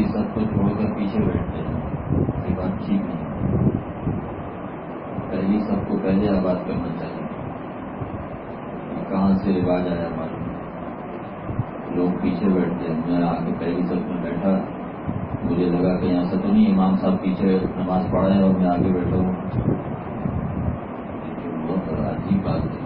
سب کو چھوڑ کر پیچھے بیٹھتے ہیں، یہ بات ٹھیک نہیں۔ پہلی سب کو پہلے آباد کرنا چاہیے۔ کہاں سے رواج آیا معلوم، لوگ پیچھے بیٹھتے ہیں، میں آ کے پہلی سب میں بیٹھا، مجھے لگا کہ ایسا تو نہیں امام صاحب پیچھے نماز پڑھ رہے ہیں اور میں آگے بیٹھا ہوں، بہت عجیب بات ہے۔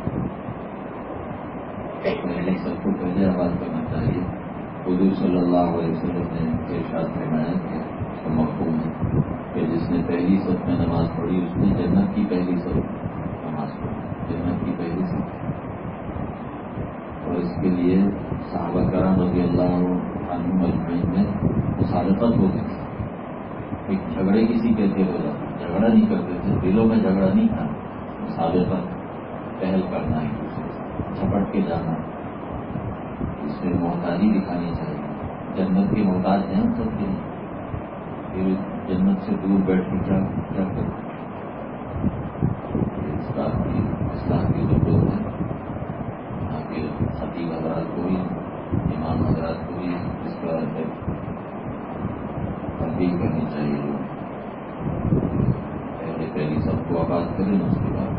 پہلے سب کو پہلے آباد کرنا چاہیے۔ حضور صلی اللہ علیہ وسلم نے ارشاد فرمایا کہ اس کا مفہوم ہے کہ جس نے پہلی صف میں نماز پڑھی اس نے جنت کی پہلی صف نماز پڑھی، جنت کی پہلی صف۔ اور اس کے لیے صحابہ کرام رضی اللہ عنہم اجمعین میں مصالحت ہوتی تھی، ایک جھگڑے کسی کے تھے ہو جاتے، جھگڑا نہیں کرتے تھے، دلوں میں جھگڑا نہیں تھا، مصالحت پہل کرنا ہے، جھپٹ کے جانا، اس میں محتاجی دکھانی چاہیے۔ جنت کے محتاج ہیں ہم سب کے لیے، پھر جنت سے دور بیٹھ کے کیا کریں؟ اس بات کی اصلاح کی ضرورت ہے۔ یہاں کے خطیب حضرات کو بھی، امام حضرات کو بھی اس کا تنبیہ کرنی چاہیے۔ پہلی سب کو آباد کریں، اس کے بعد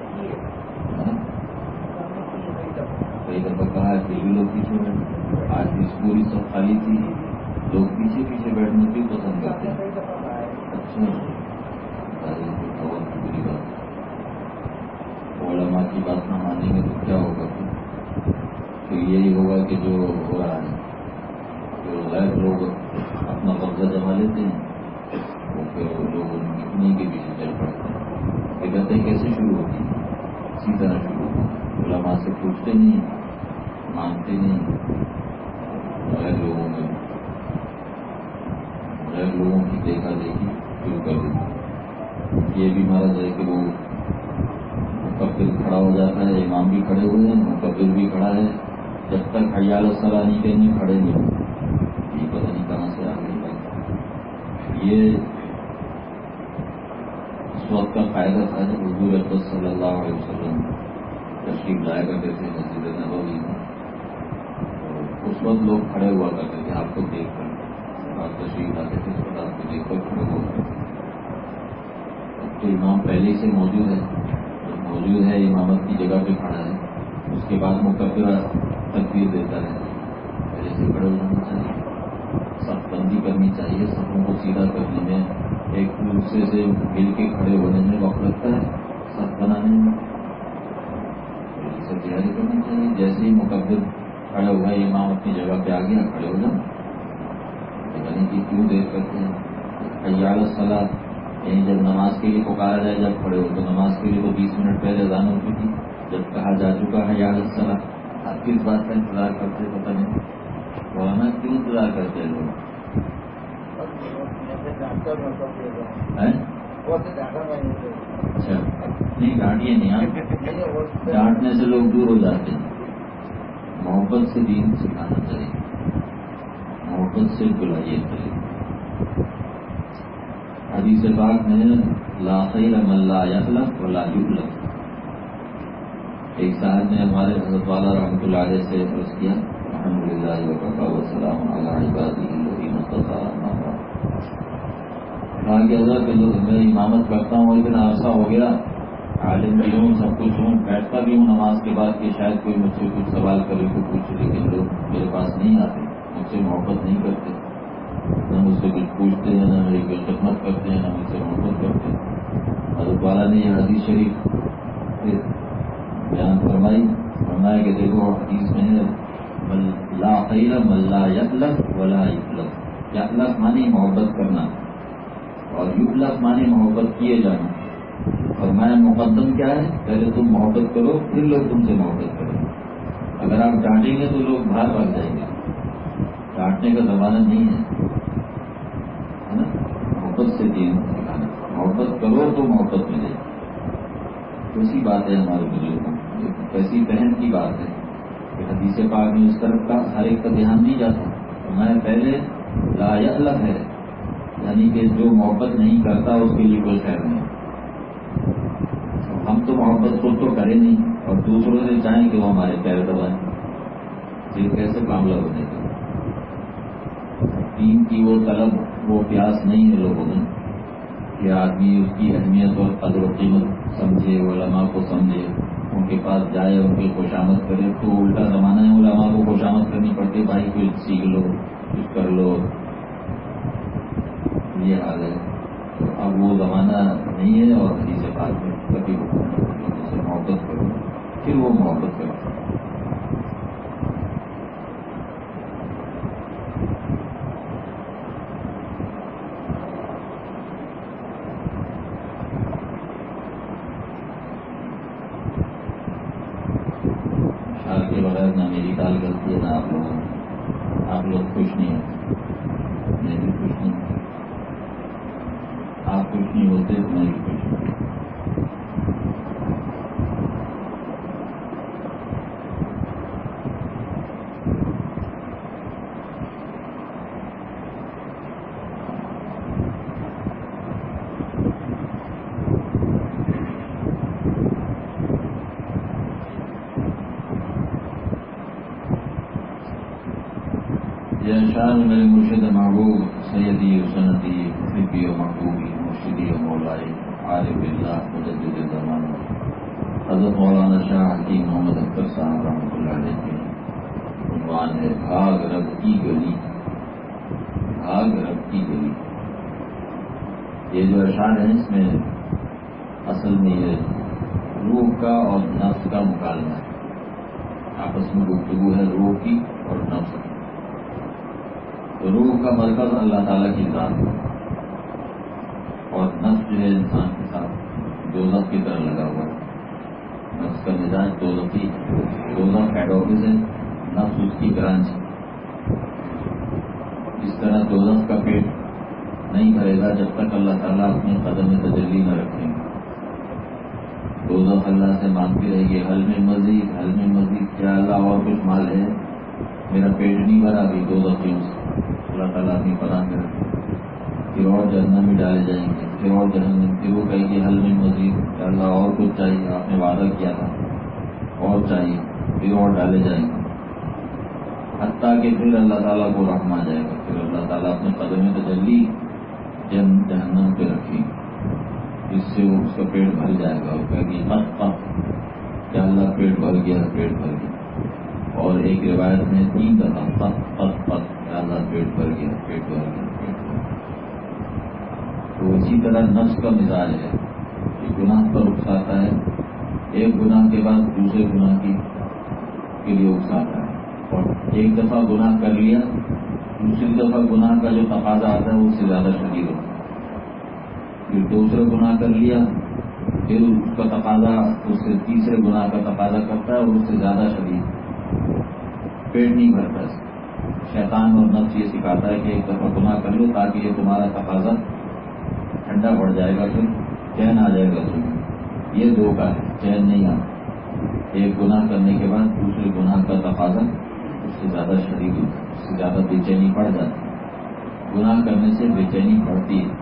کئی دفعہ کہا ہے پھر بھی لوگ پیچھے بیٹھے، آج بھی پوری سب خالی تھی، لوگ پیچھے پیچھے بیٹھنا بھی پسند کرتے ہیں۔ اچھا بہت بری بات ہے، علماء کی بات نہ مانیں گے تو کیا ہوگا؟ پھر یہی ہوگا کہ جو ہو رہا ہے، جو غیر لوگ اپنا قبضہ جما لیتے ہیں وہ پھر لوگ انہیں کے پیچھے چل پڑتے ہیں۔ یہ کہتے ہیں کیسے شروع ہوتی ہے؟ اسی طرح شروع ہوتی ہے، علماء سے پوچھتے نہیں، مانتے نہیں، غیر لوگوں کی دیکھا دیکھی شروع کر دیتی۔ یہ بھی مرض ہے کہ وہ مکبر کھڑا ہو جاتا ہے، امام بھی کھڑے ہوئے ہیں، مکبر بھی کھڑا ہے، جب تک حی علی الصلاۃ نہیں کہیں گے کھڑے نہیں ہوتے۔ یہ پتہ نہیں کہاں سے آ گئی بات۔ یہ اس وقت کا فائدہ تھا جب حضور اقدس صلی اللہ علیہ وسلم تشریف لایا کرتے تھے مسجد نبوی میں، اس وقت لوگ کھڑے ہوا کرتے تھے آپ کو دیکھ کر، آپ تشریف لاتے تھے اس وقت آپ کو دیکھ کر کھڑے ہوا کرتے تھے۔ اب تو امام پہلے سے موجود ہے، جب موجود ہے امامت کی جگہ پہ کھڑا ہے، اس کے بعد مکبر تکبیر دیتا ہے، پہلے سے کھڑے ہو جانا چاہیے، صف بندی کرنی چاہیے، صفوں کو سیدھا کرنے میں، ایک دوسرے سے مل کے کھڑے ہونے میں وقت لگتا ہے، صف بنانے میں تیاری کرنی چاہیے۔ جیسے ہی مکبر کھڑا ہوا ہے امام اپنی جگہ پہ آ گیا، کھڑے ہو جاؤ، یعنی کہ کیوں دیر کرتے ہیں؟ حی علی الصلاۃ یعنی جب نماز کے لیے پکارا جائے جب کھڑے ہو، تو نماز کے لیے تو 20 منٹ پہلے اذان ہو چکی، جب کہا جا چکا حی علی الصلاۃ، آپ کس بات کا انتظار کرتے پتہ نہیں، مولانا کیوں انتظار کرتے ہیں لوگ؟ اچھا نہیں، ڈانٹیے نہیں، ڈانٹنے سے لوگ دور ہو جاتے ہیں، محبت سے دین سکھانا چاہیے، محبت سے بلائیے چاہیے۔ حدیث پاک میں لا خیر من لا یخلق ولا یخلق، ایک صاحب نے ہمارے حضرت والا رحمۃ اللہ علیہ سے عرض کیا، الحمدللہ وکفی وسلام علی عبادہ الذین اصطفی، کہا کہ حضرت میں امامت کرتا ہوں، اتنا عرصہ ہو گیا، عالم بھی ہوں، سب کچھ ہوں، بیٹھتا بھی ہوں نماز کے بعد کہ شاید کوئی مجھ سے کچھ سوال کرے کو پوچھے، لیکن لوگ میرے پاس نہیں آتے، مجھ سے محبت نہیں کرتے، نہ مجھ سے کچھ پوچھتے ہیں، نہ میری کوئی خدمت کرتے ہیں، نہ مجھ سے محبت کرتے ہیں۔ حضرت والا نے یہ حدیث شریف بیان فرمایا کہ دیکھو حدیث میں ہے لا خیر من لا یخلق ولا یخلق، یخلق مانی محبت کرنا اور یخلق مانی محبت کیے جانا۔ فرمایا مقدم کیا ہے؟ پہلے تم محبت کرو پھر لوگ تم سے محبت کریں گے۔ اگر آپ ڈانٹیں گے تو لوگ باہر بھاگ جائیں گے، ڈانٹنے کا زمانہ نہیں ہے نا، محبت سے دین سکھانا، محبت کرو تو محبت ملے گی۔ اسی بات ہے ہمارے بزرگوں، کیسی پہن کی بات ہے کہ حدیث پاک میں اس طرف کا ہر ایک کا دھیان نہیں جاتا۔ ہمارے پہلے لا یخلق ہے، یعنی کہ جو محبت نہیں کرتا اس کے لیے کوئی خیر نہیں۔ ہم تو محبت خود تو کریں نہیں اور دوسروں سے چاہیں کہ وہ ہمارے پیر دبائیں، پھر کیسے معاملہ ہونے کا؟ دین کی وہ طلب، وہ پیاس نہیں ہے لوگوں میں کہ آدمی اس کی اہمیت اور قدر و قیمت سمجھے، علماء کو سمجھے، ان کے پاس جائے، ان کی خوشامد کرے. تو الٹا زمانہ ہے، علماء کو خوشامد کرنی پڑتی، بھائی کچھ سیکھ لو، کچھ کر لو. یہ حال ہے. تو اب وہ زمانہ نہیں ہے، اور حدیث پاک میں کبھی لوگوں سے محبت کرو، پھر وہ محبت کرو. شال کے بغیر نہ میری دال گلتی ہے نہ آپ لوگوں کی. آپ لوگ خوش نہیں ہوتے، میں بھی خوش نہیں ہوں. آپ خوش نہیں ہوتے تو میں بھی خوش نہیں. یہ اشعار میرے مرشد محبوب سیدی و سندی محبی و محبوبی مرشدی و مولائی عارف اللہ مجدد زمان حضرت مولانا شاہ حکیم محمد اختر صاحب رحمۃ اللہ علیہ کی عنوان ہے بھاگ رب کی گلی. بھاگ رب کی گلی. یہ جو اشعار ہیں اس میں اصل میں یہ روح کا اور نفس کا مکالمہ ہے. آپس میں گفتگو ہے روح کی اور نفس کی. روح کا مرکز اللہ تعالیٰ کی ذات ہے، اور نفس جو ہے انسان کے ساتھ دوزخ کی طرح لگا ہوا ہے. نفس کا مزاج دوزخی ہے. دوزخ ہیڈ آفس ہے، نفس اس کی برانچ ہے. اس طرح دوزخ کا پیٹ نہیں بھرے گا جب تک اللہ تعالیٰ اپنے قدم تجلی نہ رکھیں گے. دوزخ اللہ سے مانگتی رہے گی حل میں مزید، حل میں مزید، کیا اللہ اور کچھ مال ہے؟ میرا پیٹ نہیں بھرا ابھی دوزخیوں سے. اللہ تعالیٰ اپنی پناہ میں رکھے. پھر اور جہنم میں ڈالے جائیں گے، پھر اور جہنم، پھر وہ کہیں گے حل میں مزید، کہ اللہ اور کچھ چاہیے، آپ نے وعدہ کیا تھا اور چاہیے، پھر اور ڈالے جائیں گے. حتیٰ کہ پھر اللہ تعالیٰ کو رحم آ جائے گا. پھر اللہ تعالیٰ اپنے قدم تجلی جہنم پہ رکھے گی، اس سے وہ اس کا پیٹ بھر جائے گا اور کہے گی قط قط، کیا اللہ پیٹ بھر گیا، پیٹ بھر گیا. اور ایک روایت میں 3 دفعہ قط قط قط، کیا اللہ پیٹ بھر گیا، پیٹ بھر گیا، پیٹ بھر گیا. تو اسی طرح نفس کا مزاج ہے کہ گناہ پر اکساتا ہے. ایک گناہ کے بعد دوسرے گناہ کے لیے اکساتا ہے. اور ایک دفعہ گناہ کر لیا، دوسری دفعہ گناہ کا جو تقاضا آتا ہے وہ اس سے زیادہ شدید ہوتا ہے. پھر دوسرا گناہ کر لیا، پھر اس کا تقاضا اس سے تیسرے گناہ کا تقاضا کرتا ہے اور اس سے زیادہ شدید. پیٹ نہیں بھرتا. شیطان اور نفس یہ سکھاتا ہے کہ ایک دفعہ گناہ کر لو تاکہ یہ تمہارا تقاضا ٹھنڈا پڑ جائے گا، پھر چین آ جائے گا تمہیں. یہ دھوکہ ہے، چین نہیں آتا. ایک گناہ کرنے کے بعد دوسرے گناہ کا تقاضا اس سے زیادہ شدید ہوتا ہے، اس سے زیادہ بے چینی پڑ جاتی ہے. گناہ کرنے سے بے چینی پڑتی ہے.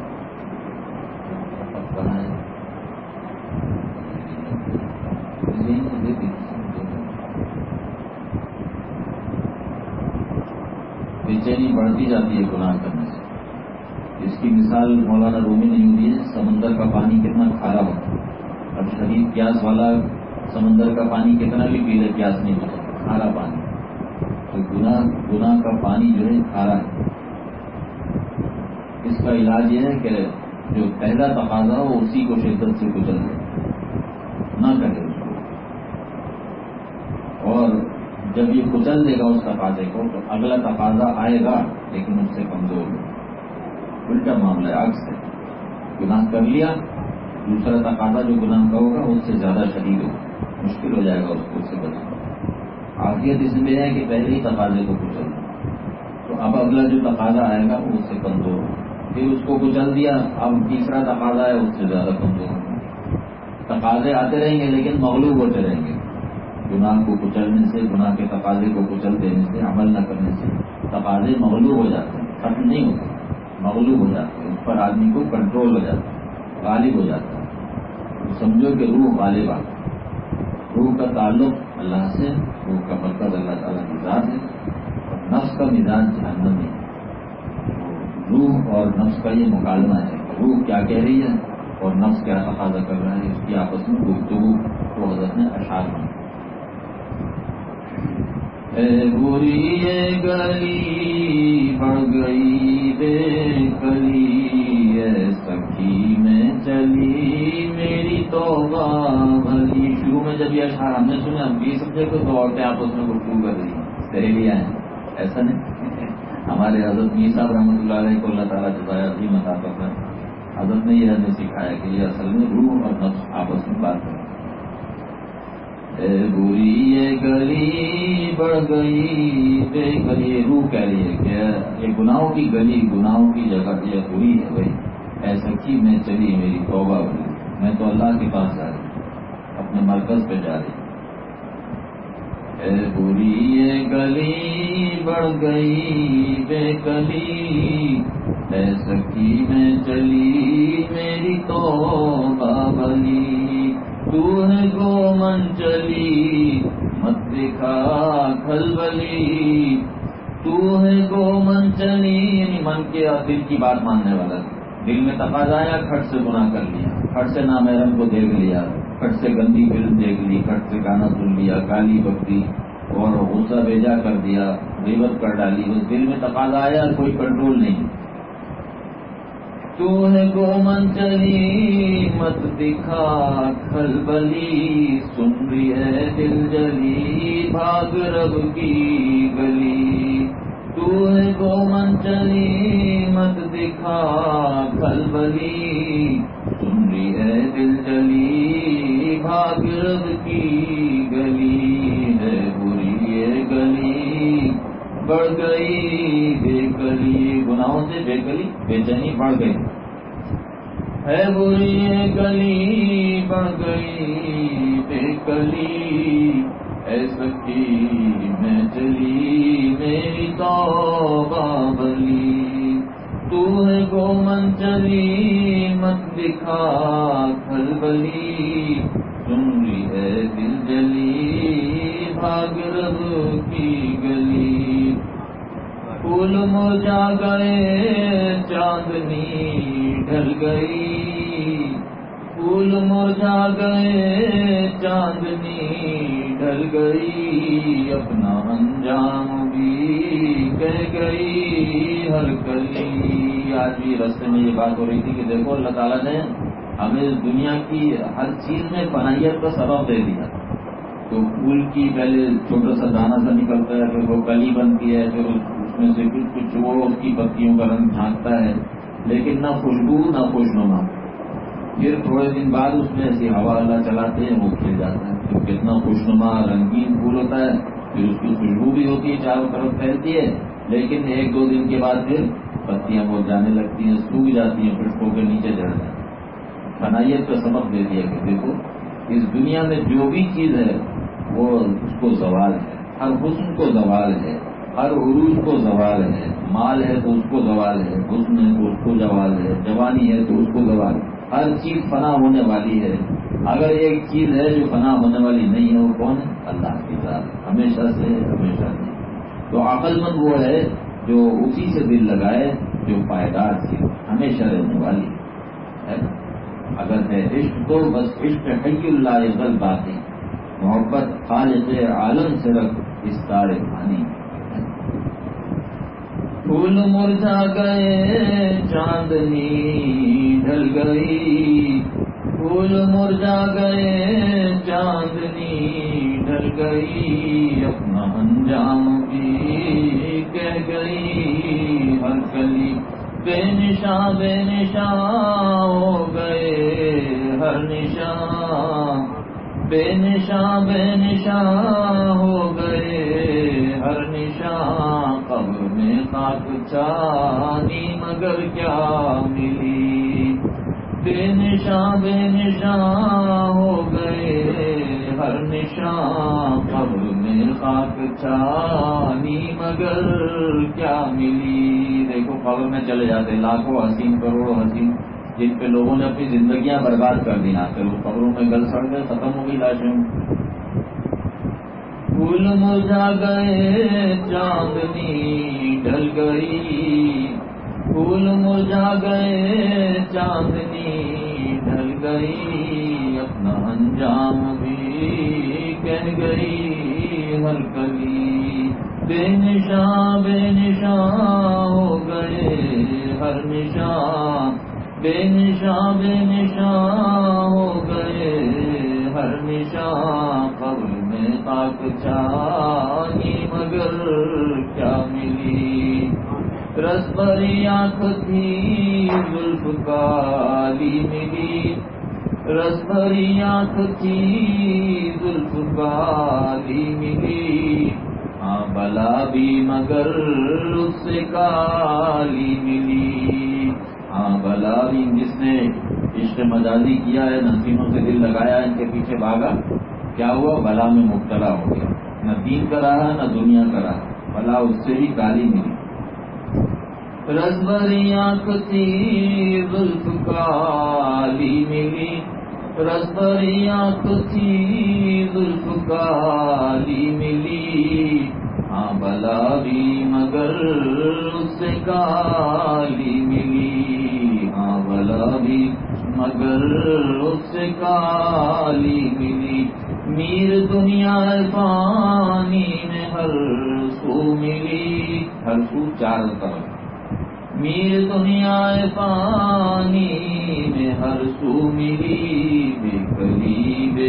بے چینی بڑھتی جاتی ہے گناہ کرنے سے. اس کی مثال مولانا رومی نے یوں دی ہے، سمندر کا پانی کتنا کھارا ہوتا ہے. اب شدید پیاس والا سمندر کا پانی کتنا بھی پی لے پیاس نہیں بچتا، کھارا پانی. تو گناہ کا پانی جو ہے کھارا ہے. اس کا علاج یہ ہے کہ جو پہلا تقاضا ہو اسی کو شدت سے کچل دے، نہ کرے اس کو. اور جب یہ کچل دے گا اس تقاضے کو تو اگلا تقاضا آئے گا لیکن اس سے کمزور ہوگا. الٹا معاملہ ہے، عکس ہے. گناہ کر لیا، دوسرا تقاضا جو گناہ کا ہوگا اس سے زیادہ شدید ہوگا، مشکل ہو جائے گا اس کو اس سے بچنا. عافیت اس میں ہے کہ پہلے ہی تقاضے کو کچل دیا تو اب اگلا جو تقاضا آئے گا وہ اس سے کمزور ہوگا. پھر اس کو کچل دیا، اب تیسرا تقاضا ہے اس سے زیادہ کمزور ہوگا. تقاضے آتے رہیں گے لیکن مغلوب ہوتے رہیں گے. گناہ کو کچلنے سے، گناہ کے تقاضے کو کچل دینے سے، عمل نہ کرنے سے تقاضے مغلوب ہو جاتے ہیں. ختم نہیں ہوتے، مغلوب ہو جاتے ہیں. اس پر آدمی کو کنٹرول ہو جاتا ہے، غالب ہو جاتا ہے. تو سمجھو کہ روح غالب آ گئی. روح کا تعلق اللہ سے، روح کا مرکز اللہ تعالیٰ کی ذات ہے، اور نفس کا مزاج جہنم ہے. روح اور نفس کا یہ مکالمہ ہے، روح کیا کہہ رہی ہے اور نفس کیا تقاضا کر رہا ہے، اس کی آپس میں گفتگو کو حضرت نے اشعار میں اے بری یہ گلی بڑھ گئی بے کلی، اے سخی میں چلی میری توبہ بھلی. شروع میں جب یہ اشعار ہم نے سنے ہم بھی سمجھے کہ دو عورتیں آپس میں گفتگو کر رہی ہیں، سہیلیاں ہیں. ایسا نہیں. ہمارے حضرت میر صاحب رحمۃ اللہ علیہ کو اللہ تعالیٰ جزائے عظیم عطا فرمائے، حضرت نے یہ ہمیں سکھایا کہ یہ اصل میں روح اور نفس آپس میں بات کریں. اے بری یہ گلی بڑھ گئی بے گلی، یہ روح کہہ رہی ہے کہ یہ گناہوں کی گلی، گناہوں کی جگہ یہ بری ہے بھائی. اے سخی میں چلی میری توبہ ہوئی، میں تو اللہ کے پاس جا رہی ہوں، اپنے مرکز پہ جا رہی ہوں. اے بری یہ گلی بڑھ گئی بے کلی، اے سخی میں چلی میری توبہ بھلی. تو ہے گومن چلی مت دکھا کھلبلی، تو ہے گومن چلی، یعنی من کے اور دل کی بات ماننے والا. دل میں تقاضا آیا، کھٹ سے گناہ کر لیا، کھٹ سے نامحرم کو دیکھ لیا، کھٹ سے گندی فلم دیکھ لی، کھٹ سے گانا سن لیا، گالی بکتی اور غصہ بھیجا کر دیا، غیبت کر ڈالی. اس دل میں تقاضا آیا، کوئی کنٹرول نہیں. تو ہے گومن چلی مت دکھا کھلبلی، سن رہی ہے دل جلی بھاگ رب کی گلی. تو ہے گومن چلی مت دکھا کھلبلی، سن رہی ہے دل جلی بھاگ رب کی گلی. ہے بری یہ گلی بڑھ گئی بے کلی، گناہوں سے بے کلی بے چینی بڑھ گئی. ہے بری یہ گلی بڑھ گئی بے کلی، اے سخی میں چلی میری توبہ بھلی. تو ہے گومن چلی مت دکھا کھلبلی، سن رہی ہے دل جلی بھاگ رب کی گلی. پھول مرجھا گئے چاندنی ڈھل گئی، پھول مرجھا گئے چاندنی ڈھل گئی، اپنا انجام بھی کہہ گئی ہر کلی. آج بھی رستے میں یہ بات ہو رہی تھی کہ دیکھو اللہ تعالیٰ نے ہمیں دنیا کی ہر چیز میں فنائیت کا سبب دے دیا. تو پھول کی پہلے چھوٹا سا دانہ سا نکلتا ہے، پھر وہ کلی بنتی ہے، پھر اس میں سے کچھ وہ اس کی پتیوں کا رنگ جھانکتا ہے، لیکن نہ خوشبو نہ خوشنما. پھر تھوڑے دن بعد اس میں ایسی ہوا اللہ چلاتے ہیں، وہ کھل جاتا ہے. پھر کتنا خوشنما رنگین پھول ہوتا ہے، پھر اس کی خوشبو بھی ہوتی ہے، چاروں طرف پھیلتی ہے، لیکن ایک دو دن کے بعد پھر پتیاں وہ جانے لگتی ہیں، سوکھ جاتی ہیں، پھر کے نیچے جڑ جاتی ہیں. فنائیت کا سبب دے دیا کہ دیکھو اس دنیا میں جو بھی چیز ہے وہ اس کو زوال ہے. ہر حسن کو زوال ہے، ہر عروج کو زوال ہے. مال ہے تو اس کو زوال ہے، حسن ہے تو اس کو زوال ہے، جوانی ہے تو اس کو زوال ہے. ہر چیز فنا ہونے والی ہے. اگر ایک چیز ہے جو فنا ہونے والی نہیں ہے، وہ کون ہے؟ اللہ کی ذات، ہمیشہ سے ہمیشہ سے. تو عقل مند وہ ہے جو اسی سے دل لگائے جو پائیدار چیز ہمیشہ رہنے والی ہے. اگر ہے عشق تو بس عشق حی اللہ یزل باقی، محبت خالق عالم سے رکھ اس تار پانی. پھول مرجھا گئے چاندنی ڈھل گئی، پھول مرجھا گئے چاندنی ڈھل گئی، اپنا انجام بھی کہہ گئی ہر کلی. بے نشاں ہو گئے ہر نشاں، بے نشاں ہو گئے ہر نشاں. قبر میں خاک چھانی مگر کیا ملی، بے نشاں ہو گئے ہر نشاں. قبر میں خاک چھانی مگر کیا ملی. دیکھو قبر میں چلے جاتے لاکھوں حسین کروڑوں حسین جن پہ لوگوں نے اپنی زندگیاں برباد کر دی، پھر وہ قبروں میں گل سڑ گئے، ختم ہو گئی لاشیں. پھول مرجھا گئے چاندنی ڈھل گئی، پھول مرجھا گئے چاندنی ڈھل گئی، اپنا انجام بھی کہہ گئی ہر کلی، بے نشاں ہو گئے ہر نشاں، بے نشاں ہو گئے ہر نشاں، قبر میں خاک چھانی مگر کیا ملی، رس بھری آنکھ تھی زلف کالی ملی، رس بھری آنکھ تھی زلف کالی ملی، ہاں بلا بھی مگر اس سے کالی ملی، ہاں بلا بھی جس نے عشق مجازی کیا ہے، نسیموں سے دل لگایا، ان کے پیچھے بھاگا، کیا ہوا؟ بلا میں مبتلا ہو گیا، نہ دین کا رہا نہ دنیا کا رہا، بلا اس سے بھی کالی ملی، رس بھری آنکھ تھی زلف کالی ملی، رس بھری آنکھ تھی زلف کالی ملی، ہاں بلا بھی مگر اس سے کالی ملی، ہاں بلا بھی مگر اس سے کالی ملی، میر دنیا فانی میں ہر سو ملی، ہر سو چار طرف، میر دنیا فانی میں ہر سو ملی، بے کلی بے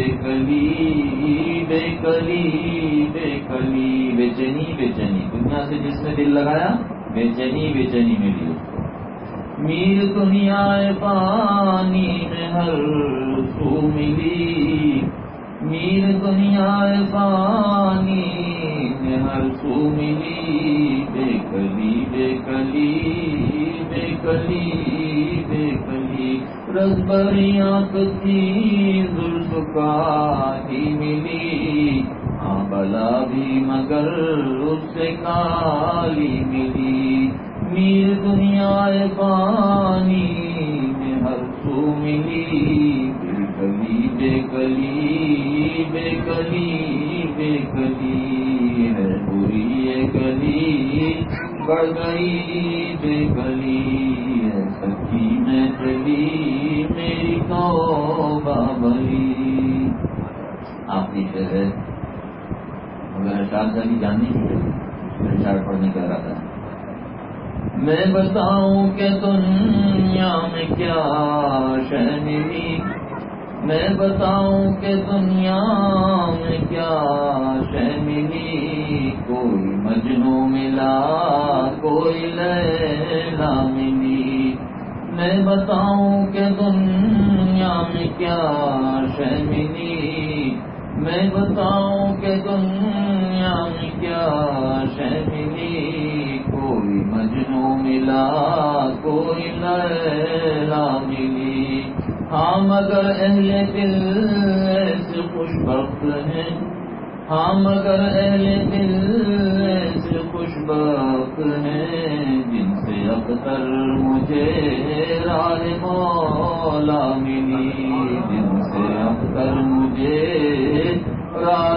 کلی بے کلی بے کلی، بے چینی بے چینی، دنیا سے جس نے دل لگایا بے چینی بے چینی ملی اس کو، میر دنیا فانی میں ہر سو ملی، میر دنیا فانی میں ہر سو ملی، بے کلی بے کلی بے کلی بے کلی، رس بھری آنکھ تھی زلف کالی ملی، ہاں بلا بھی مگر اس سے کالی ملی، میر دنیا فانی میں ہر سو ملی، بے کلی بے کلی بے کلی بے کلی، ہے بری یہ گلی بڑھ گئی بے کلی، ہے سچی میں چلی میری توبہ بھری۔ آپ کی شعر ہے مگر اشعار کا بھی جاننے کی ضرورت، اشعار پڑھنے کا ارادہ ہے۔ میں بتاؤں کہ دنیا میں کیا شے ملی، میں بتاؤں کہ دنیا میں کیا شے ملی، کوئی مجنو ملا کوئی لیلا ملی، میں بتاؤں کہ دنیا میں کیا شے ملی، میں بتاؤں کہ دنیا میں کیا شے ملی، کوئی مجنو ملا کوئی لیلا ملی، ہاں مگر اہل دل ایسے خوش بخت ہیں، ہاں مگر اہل دل ایسے خوش بخت ہیں، جن سے اختر مجھے راہ مولا ملی، جن سے اختر مجھے راہ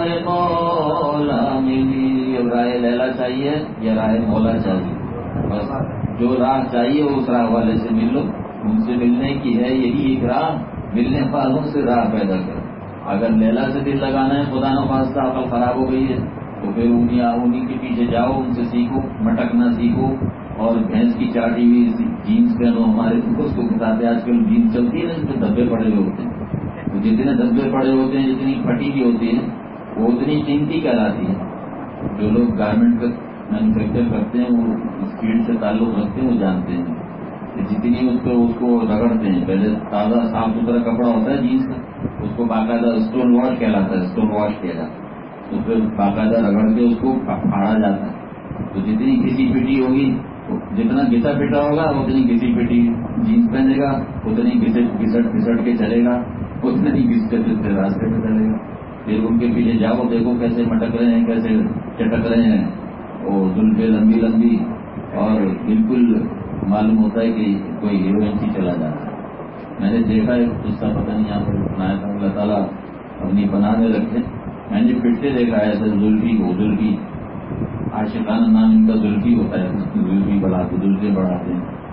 مولا ملی۔ اب راہ لیلا چاہیے یا راہ مولا چاہیے؟ بس جو راہ چاہیے اس راہ والے سے مل لو، ان سے ملنے کی ہے یہی ایک راہ، ملنے والوں سے راہ پیدا کرو۔ اگر لیلا سے دل لگانا ہے، خدا نخواستہ عقل خراب ہو گئی ہے، تو پھر انہیں کے پیچھے جاؤ، ان سے سیکھو، مٹکنا سیکھو، اور بھینس کی چاٹی ہوئی جینس پہنو۔ ہمارے دوست کو بتاتے آج کل جینس چلتی ہے نا، اس پہ دھبے پڑے ہوئے ہوتے ہیں، تو جتنے دھبے پڑے ہوتے ہیں، جتنی پھٹی ہوئی ہوتی ہے، وہ اتنی قیمتی کہلاتی ہے۔ جو لوگ گارمنٹ کا مینوفیکچر کرتے ہیں، وہ اس فیلڈ سے تعلق رکھتے ہیں، وہ جانتے ہیں کہ جتنی اس کو رگڑتے ہیں، پہلے تازہ صاف ستھرا کپڑا ہوتا ہے جینس کا، اس کو باقاعدہ اسٹون واش کہلاتا ہے، اسٹون واش کیا جاتا ہے، تو پھر باقاعدہ رگڑ کے اس کو پھاڑا جاتا ہے، تو جتنی گھسی پٹی ہوگی، جتنا گھسا پٹا ہوگا اتنی گھسی پٹی جینس پہنے گا، اتنی گھسٹ کے چلے گا، اتنی گھستے پھرتے راستے پہ چلے گا۔ پھر ان کے پیچھے جاؤ، دیکھو کیسے مٹک رہے ہیں، کیسے چٹک رہے ہیں، اور زلفیں لمبی لمبی، اور بالکل معلوم ہوتا ہے کہ کوئی ہیروئن سی چلا جاتا ہے۔ میں نے دیکھا ہے قصہ، پتہ نہیں یہاں پر سنایا تھا، اللہ تعالیٰ اپنی پناہ میں رکھے، میں نے پھرتے دیکھا ہے ایسے زلفی کو، زلفی عاشقانہ نام ان کا زلفی ہوتا ہے، زلفی بڑھاتے، زلفیں بڑھاتے ہیں،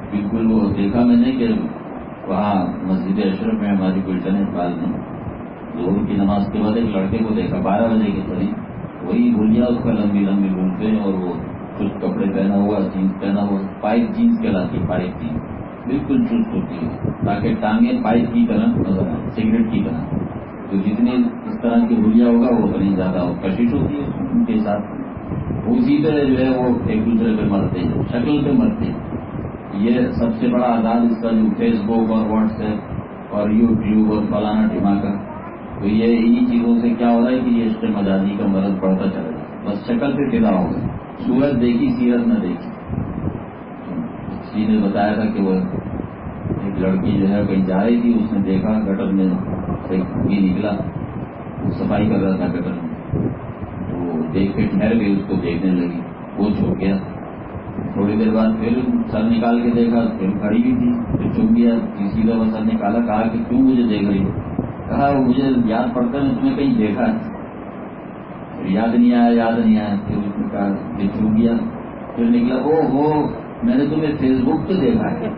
بالکل وہ دیکھا میں نے کہ وہاں مسجد اشرف میں ہماری گلشن اقبال نے ظہر کی نماز کے بعد ایک لڑکے کو دیکھا 12 بجے کے قریب، وہی بھولیا اس کا لمبی لمبی گھومتے اور وہ چست کپڑے پہنا ہوا، جینس پہنا ہوا، پائپ جینس کہلاتی، پائپ جینس بالکل چست ہوتی ہے تاکہ ٹانگیں پائپ کی طرح نظر آئے، سگریٹ کی طرح. تو جتنی اس طرح کی بھولیا ہوگا وہ اتنی زیادہ کشش ہوتی ہے ان کے ساتھ. اسی طرح جو ہے وہ ایک دوسرے پہ مرتے ہیں، شکل پہ مرتے ہیں. یہ سب سے بڑا عذاب اس کا جو فیس بک اور واٹس ایپ اور یوٹیوب اور فلانا ٹھماکا، تو یہ انہی چیزوں سے کیا ہو رہا ہے کہ یہ اس مجازی کا مرض بڑھتا چلا جائے. بس شکل پہ فدا ہو گئے، صورت دیکھی سیرت نہ دیکھی. کسی نے بتایا تھا کہ وہ ایک لڑکی جو ہے کہیں جا رہی تھی، اس نے دیکھا گٹر میں ایک بھی نکلا، وہ صفائی کر رہا تھا گٹر میں، تو دیکھ کے ٹھہر گئی، اس کو دیکھنے لگی، وہ چھوڑ گیا. تھوڑی دیر بعد پھر سر نکال کے دیکھا، پھر کھڑی بھی تھی، پھر چپ گیا. تیسری دفعہ سر نکالا، کہا کہ کیوں مجھے دیکھ رہی ہو؟ کہا وہ مجھے یاد پڑتا ہے میں تمہیں کہیں دیکھا ہے. پھر یاد نہیں آیا. پھر اس نے کہا پھر چپ گیا. پھر نکلا، او ہو میں نے تمہیں فیس بک پہ دیکھا ہے.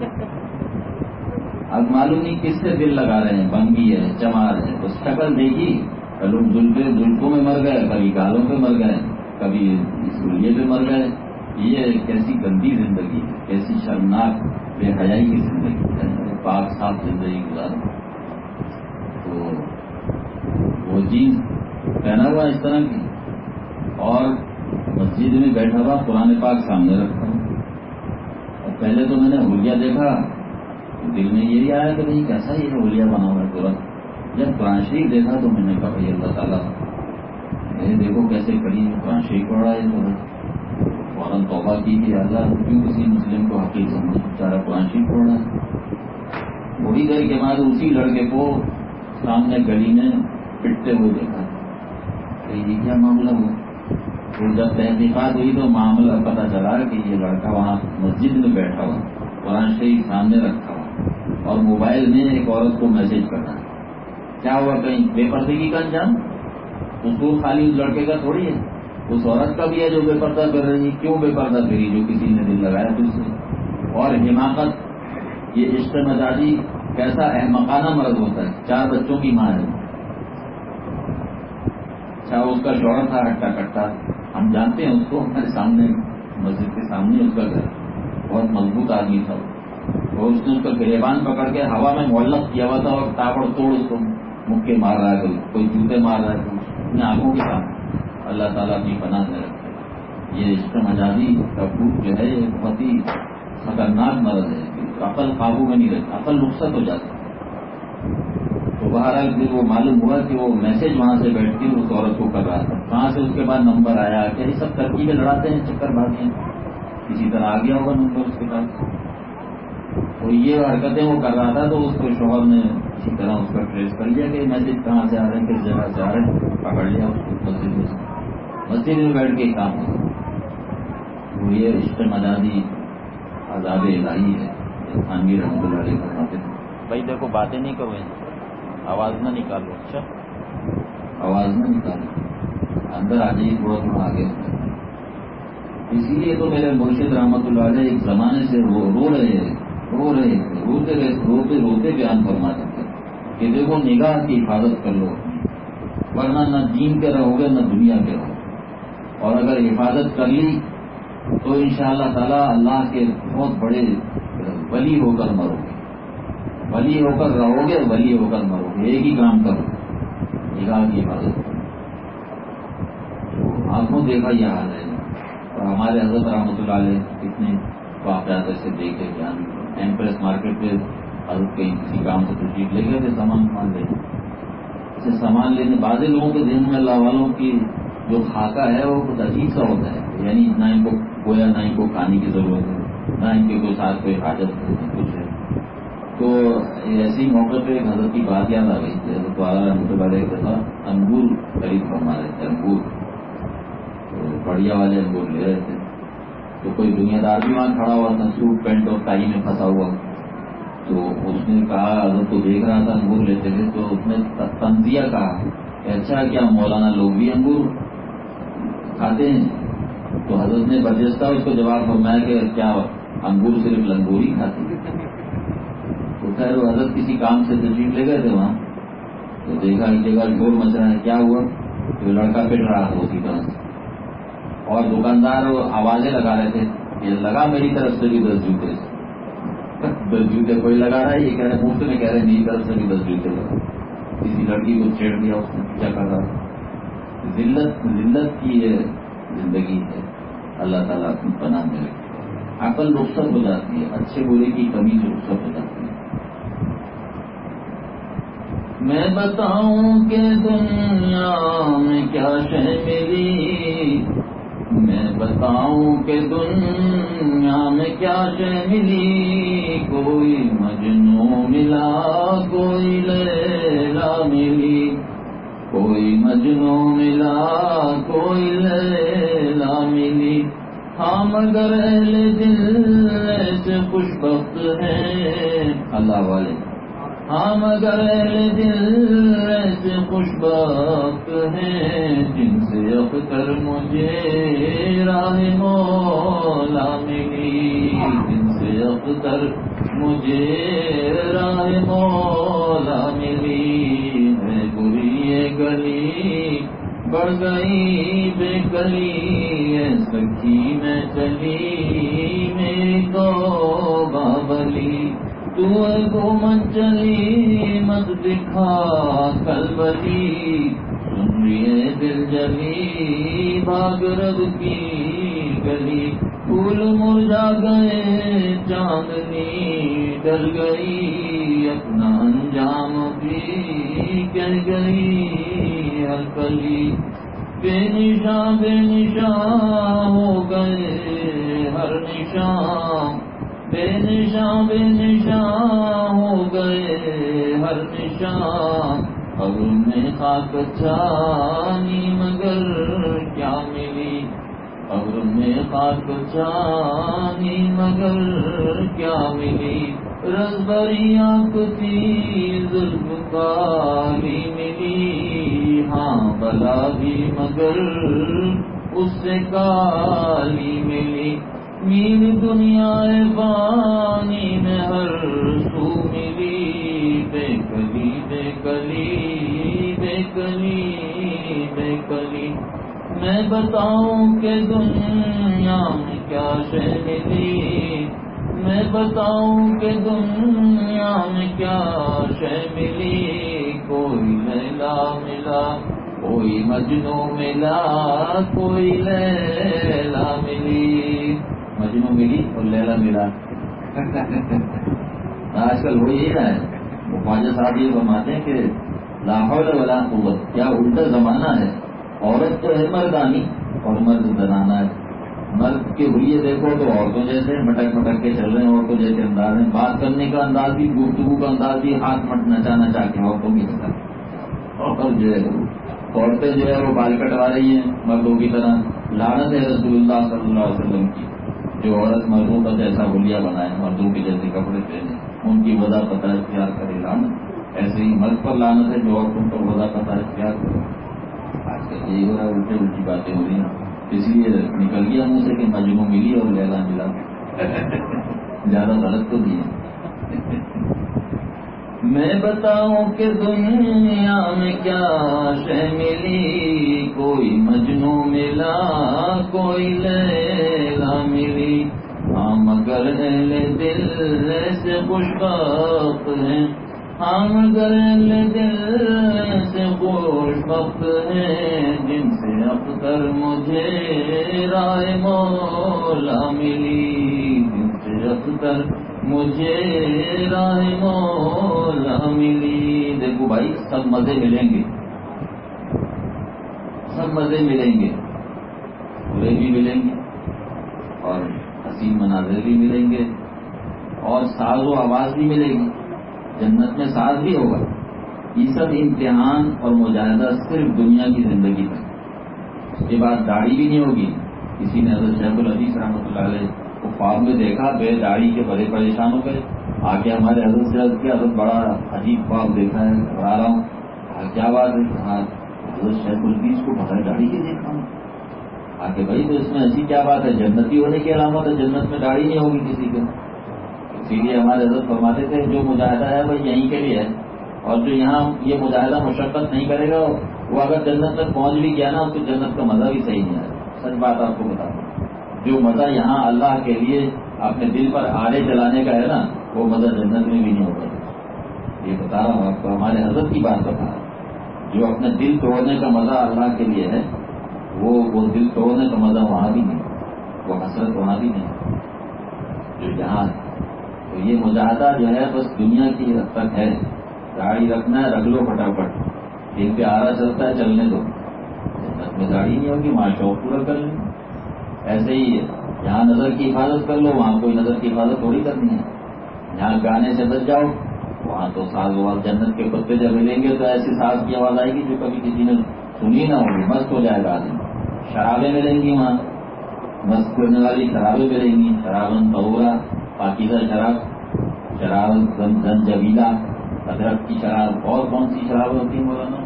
اب معلوم نہیں کس سے دل لگا رہے ہیں، بنگی ہے، چمار ہے، بس شکل دیکھی. لوگ زلفوں میں مر گئے، کبھی گالوں پہ مر گئے، کبھی اس گلیے پہ مر گئے. یہ کیسی گندی زندگی ہے، کیسی شرمناک بے حیائی کی زندگی ہے. پاک صاف زندگی گزارو. تو وہ جینس پہنا ہوا اس طرح کی، اور مسجد میں بیٹھا ہوا قرآن پاک سامنے رکھا ہوا. اور پہلے تو میں نے حلیہ دیکھا، دل میں یہی آیا کہ نہیں کیسا یہ حلیہ بنا ہوا ہے پورا. جب قرآن شریف دیکھا تو میں نے کہا بھائی اللہ تعالیٰ دیکھو کیسے کڑی قرآن شریف پڑھ رہا ہے. تو فوراً توبہ کی کہ اللہ کیوں کسی مسلم کو حقیق سمجھے، بیچارہ قرآن شریف پڑھ رہا ہے. تھوڑی دیر کے بعد اسی لڑکے کو سامنے گلی میں پٹتے ہوئے دیکھا کہ یہ کیا معاملہ ہوا. تو جب تحقیقات ہوئی تو معاملہ پتہ چلا کہ یہ لڑکا وہاں مسجد میں بیٹھا ہوا، قرآن شریف سامنے رکھا ہوا، اور موبائل میں ایک عورت کو میسج کر رہا ہے. کیا ہوا، کہیں بے پردگی کا انجام؟ قصور خالی اس لڑکے کا تھوڑی ہے، اس عورت کا بھی ہے جو بے پردہ کر رہی ہے. کیوں بے پردہ کری؟ جو کسی نے دل لگایا تو اس سے. اور حماقت، یہ عشق مجازی کیسا احمقانہ مرض ہوتا ہے. 4 بچوں کی ماں ہے. اچھا اس کا شوہر تھا ہٹا کٹا، ہم جانتے ہیں اس کو، ہمارے سامنے مسجد کے سامنے اس کا گھر، بہت مضبوط آدمی تھا. اور اس نے اس کا گریبان پکڑ کے ہوا میں معلق کیا ہوا تھا اور تاپڑ توڑ اس کو مکے مار رہا ہے، کوئی جوتے مار رہا ہے اپنے آنکھوں کے سامنے. اللہ تعالیٰ اپنی پناہ میں رکھے. یہ عشق مجازی کا بھوت جو ہے یہ بہت ہی خطرناک مرض ہے. عقل قابو میں نہیں رہتی، عقل رخصت ہو جاتی ہے. تو بہرحال پھر وہ معلوم ہوا کہ وہ میسج وہاں سے بیٹھ کے اس عورت کو کر رہا تھا. کہاں سے اس کے بعد نمبر آیا، کہ یہ سب ترکیبیں لڑاتے ہیں، چکر بازی ہیں، کسی طرح آ گیا ہوگا نمبر اس کے پاس. تو یہ حرکتیں وہ کر رہا تھا تو اس کو شوہر نے اسی طرح اس کا ٹریس کر لیا کہ میسج کہاں سے آ رہے ہیں، کس جگہ سے آ رہے ہیں. پکڑ لیا اس کو مسجد میں بیٹھ کے کام ہوا. تو یہ عشق مجازی عذاب الہی ہے. خانگی رحمۃ اللہ علیہ فرماتے تھے بھائی دیکھو باتیں نہیں کرو، آواز نہ نکالو. اچھا آواز نہ نکالو، اندر آ جائیے تھوڑا تھوڑا آگے. اسی لیے تو میرے مرشد رحمۃ اللہ علیہ ایک زمانے سے رو رہے روتے بیان فرماتے تھے کہ دیکھو نگاہ کی حفاظت کر لو، ورنہ نہ دین کے رہو گے نہ دنیا کے رہو. اور اگر حفاظت کر لی تو انشاءاللہ تعالی اللہ کے بہت بڑے ولی ہو کر مرو گے، ولی ہو کر رہو گے، ولی ہو کر مرو گے. ایک ہی کام کرو، نگاہ کی حفاظت کرو. تو آنکھوں دیکھا یہ حال ہے. اور ہمارے حضرت رحمۃ اللہ علیہ کتنے واقعات ایسے دیکھے جان. ایمپریس مارکیٹ پہ حضرت کہیں کسی کام سے تشریف لے گئے تھے، سامان لے اسے سامان لینے. بعض لوگوں کے ذہن میں اللہ والوں کی جو خاکہ ہے وہ کچھ عجیب سا ہوتا ہے، یعنی نہ ان کو گویا نہ ان کو کھانے کی ضرورت ہے، نہ ان کے کوئی ساتھ کوئی حاجت ہے کچھ ہے. تو ایسے ہی موقع پہ ایک حضرت کی بات یاد آ گئی. حضرت والا رحمۃ اللہ علیہ کے ساتھ انگور خرید فرما رہے تھے، انگور تو بڑھیا والے انگور لے رہے تھے. تو کوئی دنیا دار بھی وہاں کھڑا ہوا تھا، سوٹ پینٹ اور ٹائی میں پھنسا ہوا. تو اس نے کہا، حضرت کو دیکھ رہا تھا انگور لیتے تھے، تو اس نے تنزیہ کہا کہ اچھا کیا مولانا لوگ بھی انگور کھاتے ہیں؟ تو حضرت نے برجستہ اس کو جواب فرمایا کہ کیا انگور صرف لنگور ہی کھاتے ہیں. تو خیر وہ حضرت کسی کام سے تشریف لے گئے تھے وہاں، تو دیکھا ایک جگہ شور مچ رہا ہے. کیا ہوا؟ تو لڑکا پٹ رہا تھا اسی طرح سے، اور دکاندار آوازیں لگا رہے تھے، یہ لگا میری طرف سے بھی 10 جوتے. 10 جوتے کوئی لگا رہا ہے، یہ کہہ رہے مفت میں کہہ رہے میری طرف سے بھی 10 جوتے لگا. کسی لڑکی کو چھیڑ دیا، اس نے کیا کر رہا. ذلت کی یہ زندگی ہے. اللہ تعالیٰ اپنی پناہ میں رکھے. عقل رخصت ہو جاتی ہے، اچھے برے کی کمی سے رخصت ہو جاتی ہے. میں بتاؤں کہ دنیا میں کیا شے ملی، میں بتاؤں کہ دنیا میں کیا شے ملی. کوئی مجنوں ملا، کوئی لیلا ملی. کوئی مجنوں ملا، کوئی لیلا ملی. ہاں مگر اہل دل ایسے خوش بخت ہیں اللہ والے. ہاں مگر اہل دل ایسے خوش بخت ہیں جن سے اختر مجھے راہ مولا ملی. جن سے اختر مجھے راہ مولا ملی. ہے بری یہ گلی بڑھ گئی بے گلی، ہے سکھی میں چلی میری تو بابلی. تو کو مت چلی مت دکھا کلبلی، سن رہی دل جلی بھاگ رب کی گلی. پھول مرجھا گئے چاندنی ڈل گئی، اپنا انجام بھی کہہ گئی ہر کلی. بے نشاں بے نشاں ہو گئے ہر نشاں، بے نشاں بے نشاں ہو گئے ہر نشاں. قبر میں خاک چھانی مگر کیا ملی. قبر میں خاک چھانی مگر کیا ملی. رزبری آنکھ تھی زلف کالی ملی. ہاں بلا بھی مگر اس سے کالی ملی. میل دنیا فانی میں ہر سو ملی. بے کلی بے کلی بے کلی بے کلی. میں بتاؤں کہ دنیا میں کیا شے ملی. میں بتاؤں کہ دنیا میں کیا شے ملی. کوئی لیلا ملا، کوئی مجنوں ملا، کوئی لیلا ملی. مجنوں ملی اور لیلا ملا. آج کل وہ یہی ہے. وہ خواجہ صاحب یہ فرماتے ہیں کہ لا حول ولا قوت، کیا الٹا زمانہ ہے. عورت تو ہے مردانی اور مرد زنانہ ہے. مرد کے ہوئے دیکھو تو عورتوں جیسے مٹک مٹک کے چل رہے ہیں، عورتوں جیسے انداز ہیں. بات کرنے کا انداز بھی، گفتگو کا انداز بھی ہاتھ مٹ نچا نچا کے عورتوں کی طرح. اور جو ہے عورتیں جو ہے وہ بال کٹوا رہی ہیں مردوں کی طرح. لعنت ہے رسول اللہ صلی اللہ علیہ وسلم کی. جو عورت مردوں کا جیسا حلیہ بنائے، مردوں کے جیسے کپڑے پہنے، ان کی وجہ پتہ اختیار کرے لعنت. ایسے ہی مرد پر لعنت ہے جو عورتوں پر وجہ پتہ اختیار کرے. آج کل یہی ہو رہا ہے، الٹی باتیں ہو رہی ہیں. اس لیے نکل گیا منہ سے کہ مجنوں ملی اور لیلا ملا. زیادہ غلط تو نہیں ہے. میں بتاؤں کہ دنیا میں کیا شے ملی. کوئی مجنوں ملا، کوئی لیلا ملی. ہاں مگر اہل دل ایسے خوش بخت ہیں. ہاں مگر اہل دل سے خوش بخت ہیں جن سے اختر مجھے رائے مولا ملی. جن سے اختر مجھے رائے مولا ملی. دیکھو بھائی، سب مزے ملیں گے، سب مزے ملیں گے. برے بھی ملیں گے اور حسین مناظر بھی ملیں گے اور ساز و آواز بھی ملے گی. جنت میں ساز بھی ہوگا. یہ سب امتحان اور مجاہدہ صرف دنیا کی زندگی میں. اس کے بعد داڑھی بھی نہیں ہوگی. کسی نے حضرت شیخ الحدیث رحمۃ اللہ علیہ کو خواب میں دیکھا، بے داڑھی کے بڑے پریشان ہو گئے. آ کے ہمارے حضرت سے عرض کیا، حضرت بڑا عجیب خواب دیکھا ہے، گھبرا رہا ہوں. کیا بات ہے؟ حضرت شیخ الحدیث کو بغیر داڑھی کے دیکھا ہوں. آگے بھائی تو اس میں ایسی کیا بات ہے؟ جنتی ہونے کی علامت ہے، جنت میں داڑھی نہیں ہوگی کسی کے. اسی لیے ہمارے حضرت فرماتے تھے جو مجاہدہ ہے وہ یہیں کے لیے ہے، اور جو یہاں یہ مجاہدہ مشقت نہیں کرے گا وہ اگر جنت تک پہنچ بھی گیا نا اس کو جنت کا مزہ بھی صحیح نہیں آئے. سچ بات آپ کو بتا دوں، جو مزہ یہاں اللہ کے لیے اپنے دل پر آرے چلانے کا ہے نا وہ مزہ جنت میں بھی نہیں ہوگا. یہ بتا رہا ہوں آپ کو، ہمارے حضرت کی بات بتا رہا ہوں. جو اپنے دل توڑنے کا مزہ اللہ کے لیے ہے وہ دل توڑنے کا مزہ وہاں بھی نہیں، وہ حسرت وہاں بھی نہیں جو یہاں ہے. تو یہ مجاہدہ جو ہے بس دنیا کی حد تک ہے. داڑھی رکھنا ہے رکھ لو پٹافٹ، دل پہ آرا چلتا ہے چلنے دو. جنت میں داڑھی نہیں ہوگی، وہاں شوق پورا کر لیں. ایسے ہی ہے، یہاں نظر کی حفاظت کر لو، وہاں کوئی نظر کی حفاظت تھوڑی کرنی ہے. یہاں گانے سے بچ جاؤ، وہاں تو ساز واز جنت کے کتے جب ملیں گے تو ایسی ساز کی آواز آئے گی جو کبھی کسی نے سنی نہ ہوگی، مست ہو جائے گا آدمی. شرابیں ملیں گی وہاں، مست کرنے والی شرابیں ملیں گی. شرابن طہورا، پاکیزہ شراب زنجبیلا، ادرک کی شراب. اور کون سی شرابیں ہوتی ہیں مولانا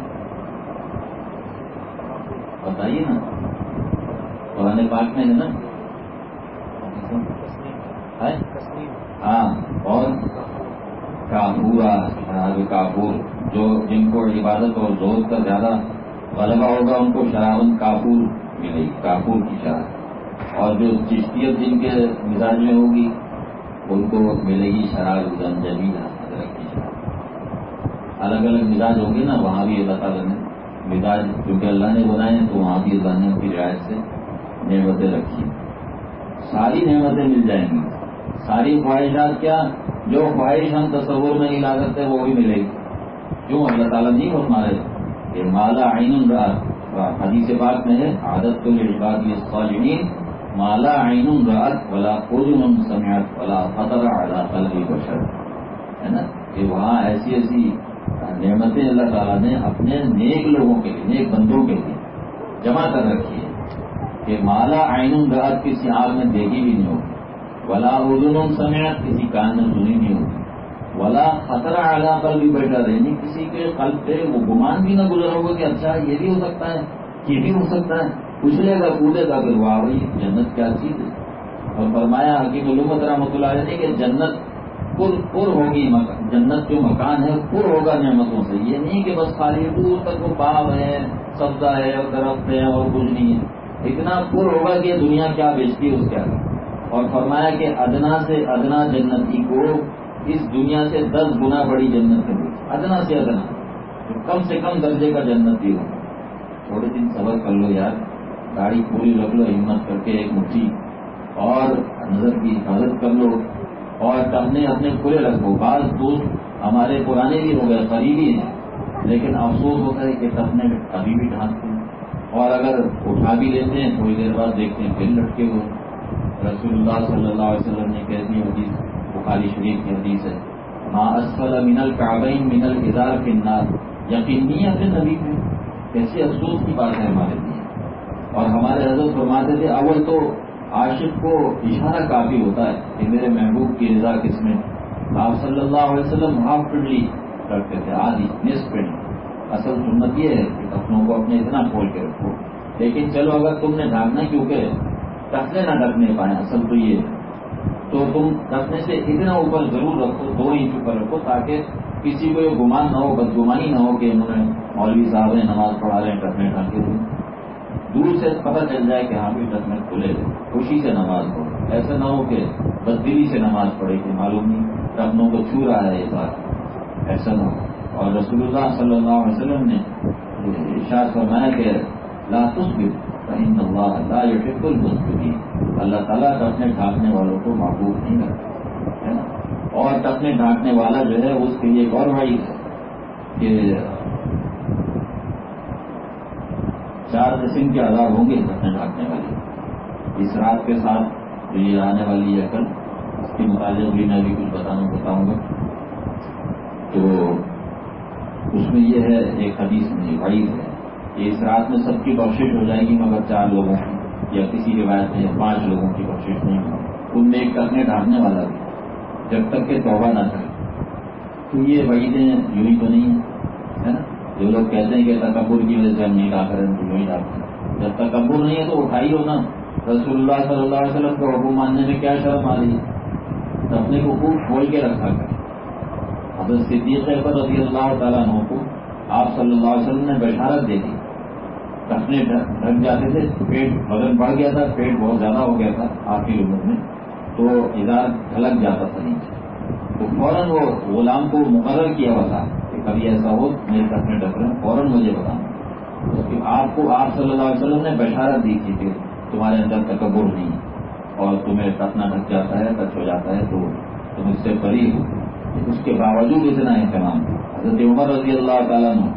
بتائیے نا؟ قرآن پاک میں ہے نا. ہاں، اور کافورا، شراب کافور. جو جن کو عبادت اور زہد کا زیادہ غلبہ ہوگا ان کو شرابن کافور ملے گی، کافور کی شراب. اور جو چشتیت جن کے مزاج میں ہوگی ان کو ملے گی شراب زنجبیلا، ادرک کی شراب. الگ الگ مزاج ہوگی نا، وہاں بھی اللہ تعالیٰ نے مزاج کیونکہ اللہ نے بنائے تو وہاں بھی اللہ نے ان کی رعایت سے نعمتیں رکھی. ساری نعمتیں مل جائیں گی. ساری خواہشات کیا، جو خواہش ہم تصور میں نہیں لا سکتے وہ بھی ملے گی. کیوں اللہ تعالیٰ نہیں فرما رہے کہ مالا عین رات. حدیث پاک میں ہے عادت لعبادی الصالحین مالا عین رات ولا اذن سمعت ولا خطر علی قلب بشر. ہے نا کہ وہاں ایسی ایسی نعمتیں اللہ تعالیٰ نے اپنے نیک لوگوں کے لیے، نیک بندوں کے لیے جمع کر رکھی ہے کہ مالا عین رات کسی آنکھ میں دیکھی بھی نہیں ہوگی، ولا اذن سمعت کسی کان میں سنی نہیں ہوگی، ولا خطرہ علی قلب بشر یعنی کسی کے قلب پہ وہ گمان بھی نہ گزر ہوگا کہ اچھا یہ بھی ہو سکتا ہے، یہ بھی ہو سکتا ہے. اچھلے گا کودے گا پھر واہ بھائی جنت کیا چیز ہے. اور فرمایا حکیم علومت رحمۃ اللہ علیہ کہ جنت پر ہوگی. جنت جو مکان ہے پر ہوگا نعمتوں سے. یہ نہیں کہ بس خالی دور تک وہ باغ ہے، سبزہ ہے اور درخت ہے اور کچھ نہیں ہے. اتنا پر ہوگا کہ دنیا کیا بیچتی ہے اس کے آگے. اور فرمایا کہ ادنا سے ادنا جنتی کو اس دنیا سے 10 گنا بڑی جنت ہے. ادنا سے ادنا جو کم سے کم درجے کا جنتی ہو. تھوڑے دن صبر کر لو یار، گاڑی پوری رکھ لو ہمت کر کے ایک مٹھی، اور نظر کی حفاظت کر لو اور ٹہنے اپنے کھلے رکھو. بعض دوست ہمارے پرانے بھی ہو گئے، قریبی ہیں، لیکن افسوس ہوتا ہے کہ ٹہنے ابھی بھی ڈھانکتے ہیں، اور اگر اٹھا بھی لیتے ہیں تھوڑی دیر بعد دیکھتے ہیں پھر لٹکے ہوئے. رسول اللہ صلی اللہ علیہ وسلم نے کہتی حدیث بخاری شریف کی حدیث ہے ما اسفل من الکعبین من الازار فی النار. یقین نہیں ہے نبی پہ، کیسی افسوس کی بات ہے ہمارے لیے. اور ہمارے حضرت فرماتے تھے اول تو عاشق کو اشارہ کافی ہوتا ہے کہ میرے محبوب کی رضا کس میں. آپ صلی اللہ علیہ وسلم ہاف پنڈلی رکھتے تھے، آدھی نصف پنڈلی. اصل سنت یہ ہے کہ کپڑوں کو اپنے اتنا کھول کے رکھو. لیکن چلو اگر تم نے ڈھانکنا کیونکہ ٹکنے نہ ڈھکنے پائیں، اصل تو یہ تو تم ڈھکنے سے اتنا اوپر ضرور رکھو، 2 انچ اوپر رکھو تاکہ کسی کو یہ گمان نہ ہو، بدگمانی نہ ہو کہ انہوں نے مولوی صاحب نے نماز پڑھا رہے ہیں ٹکنے ڈھانکے ہوئے. دور سے پتہ چل جائے کہ ہاں بھی ٹکنے کھلے، خوشی سے نماز پڑھو. ایسا نہ ہو کہ بددلی سے نماز پڑھے کہ معلوم نہیں ٹکنوں کو چھو رہا ہے یہ بات، ایسا نہ ہو. اور رسول اللہ صلی اللہ علیہ وسلم نے ارشاد فرمایا کہ لا تصبر فإن اللہ لا يحب المسبرین. اللہ تعالیٰ ٹکنے ڈھانکنے والوں کو محبوب نہیں کرتا ہے نا. اور ٹکنے ڈھانکنے والا جو ہے اس کے لیے ایک اور وعید ہے کہ 4 قسم کے عذاب ہوں گے ٹکنے ڈھانکنے والے. اس رات کے ساتھ جو یہ آنے والی ہے کل، اس کے متعلق بھی میں بھی کچھ بتاؤں گا. تو اس میں یہ ہے ایک حدیث میں وعید ہے کہ اس رات میں سب کی بخشش ہو جائے گی مگر 4 لوگوں کی، یا کسی روایت میں 5 لوگوں کی بخشش نہیں ہوگی. ان میں ایک ٹکنے ڈھانکنے والا بھی جب تک کہ توبہ نہ کرے. تو یہ وعیدیں یوں ہی تو نہیں ہے نا. جو لوگ کہتے ہیں کہ تکبر کی وجہ سے ہم نہیں ڈھانک رہے ہیں تو یوں ہی ڈھانکتے ہیں. جب تکبر نہیں ہے تو اٹھائی ہو نا. رسول اللہ صلی اللہ علیہ وسلم کو حکم ماننے میں کیا شرم آ رہی ہے؟ تو اپنے کو خوب کھول کے رکھا کر. حضرت صدیق اکبر رضی اللہ تعالیٰ عنہ کو آپ صلی اللہ علیہ وسلم نے بشارت دے دی. ٹخنے ڈھک جاتے تھے, پیٹ وزن بڑھ گیا تھا, پیٹ بہت زیادہ ہو گیا تھا آخری عمر میں, تو ادار ڈھلک جاتا تھا نیچے. تو فوراً وہ غلام کو مقرر کیا ہوا تھا کہ کبھی ایسا ہو میرے ٹخنے ڈھک رہے ہیں, فوراً مجھے بتانا. آپ کو آپ صلی اللہ علیہ وسلم نے بشارت دی تھی کہ تمہارے اندر تکبر نہیں اور تمہیں ٹخنا ڈھک جاتا ہے, ٹچ ہو جاتا ہے تو تم اس سے بری ہو. اس کے باوجود اتنا اہتمام. حضرت عمر رضی اللہ تعالیٰ نے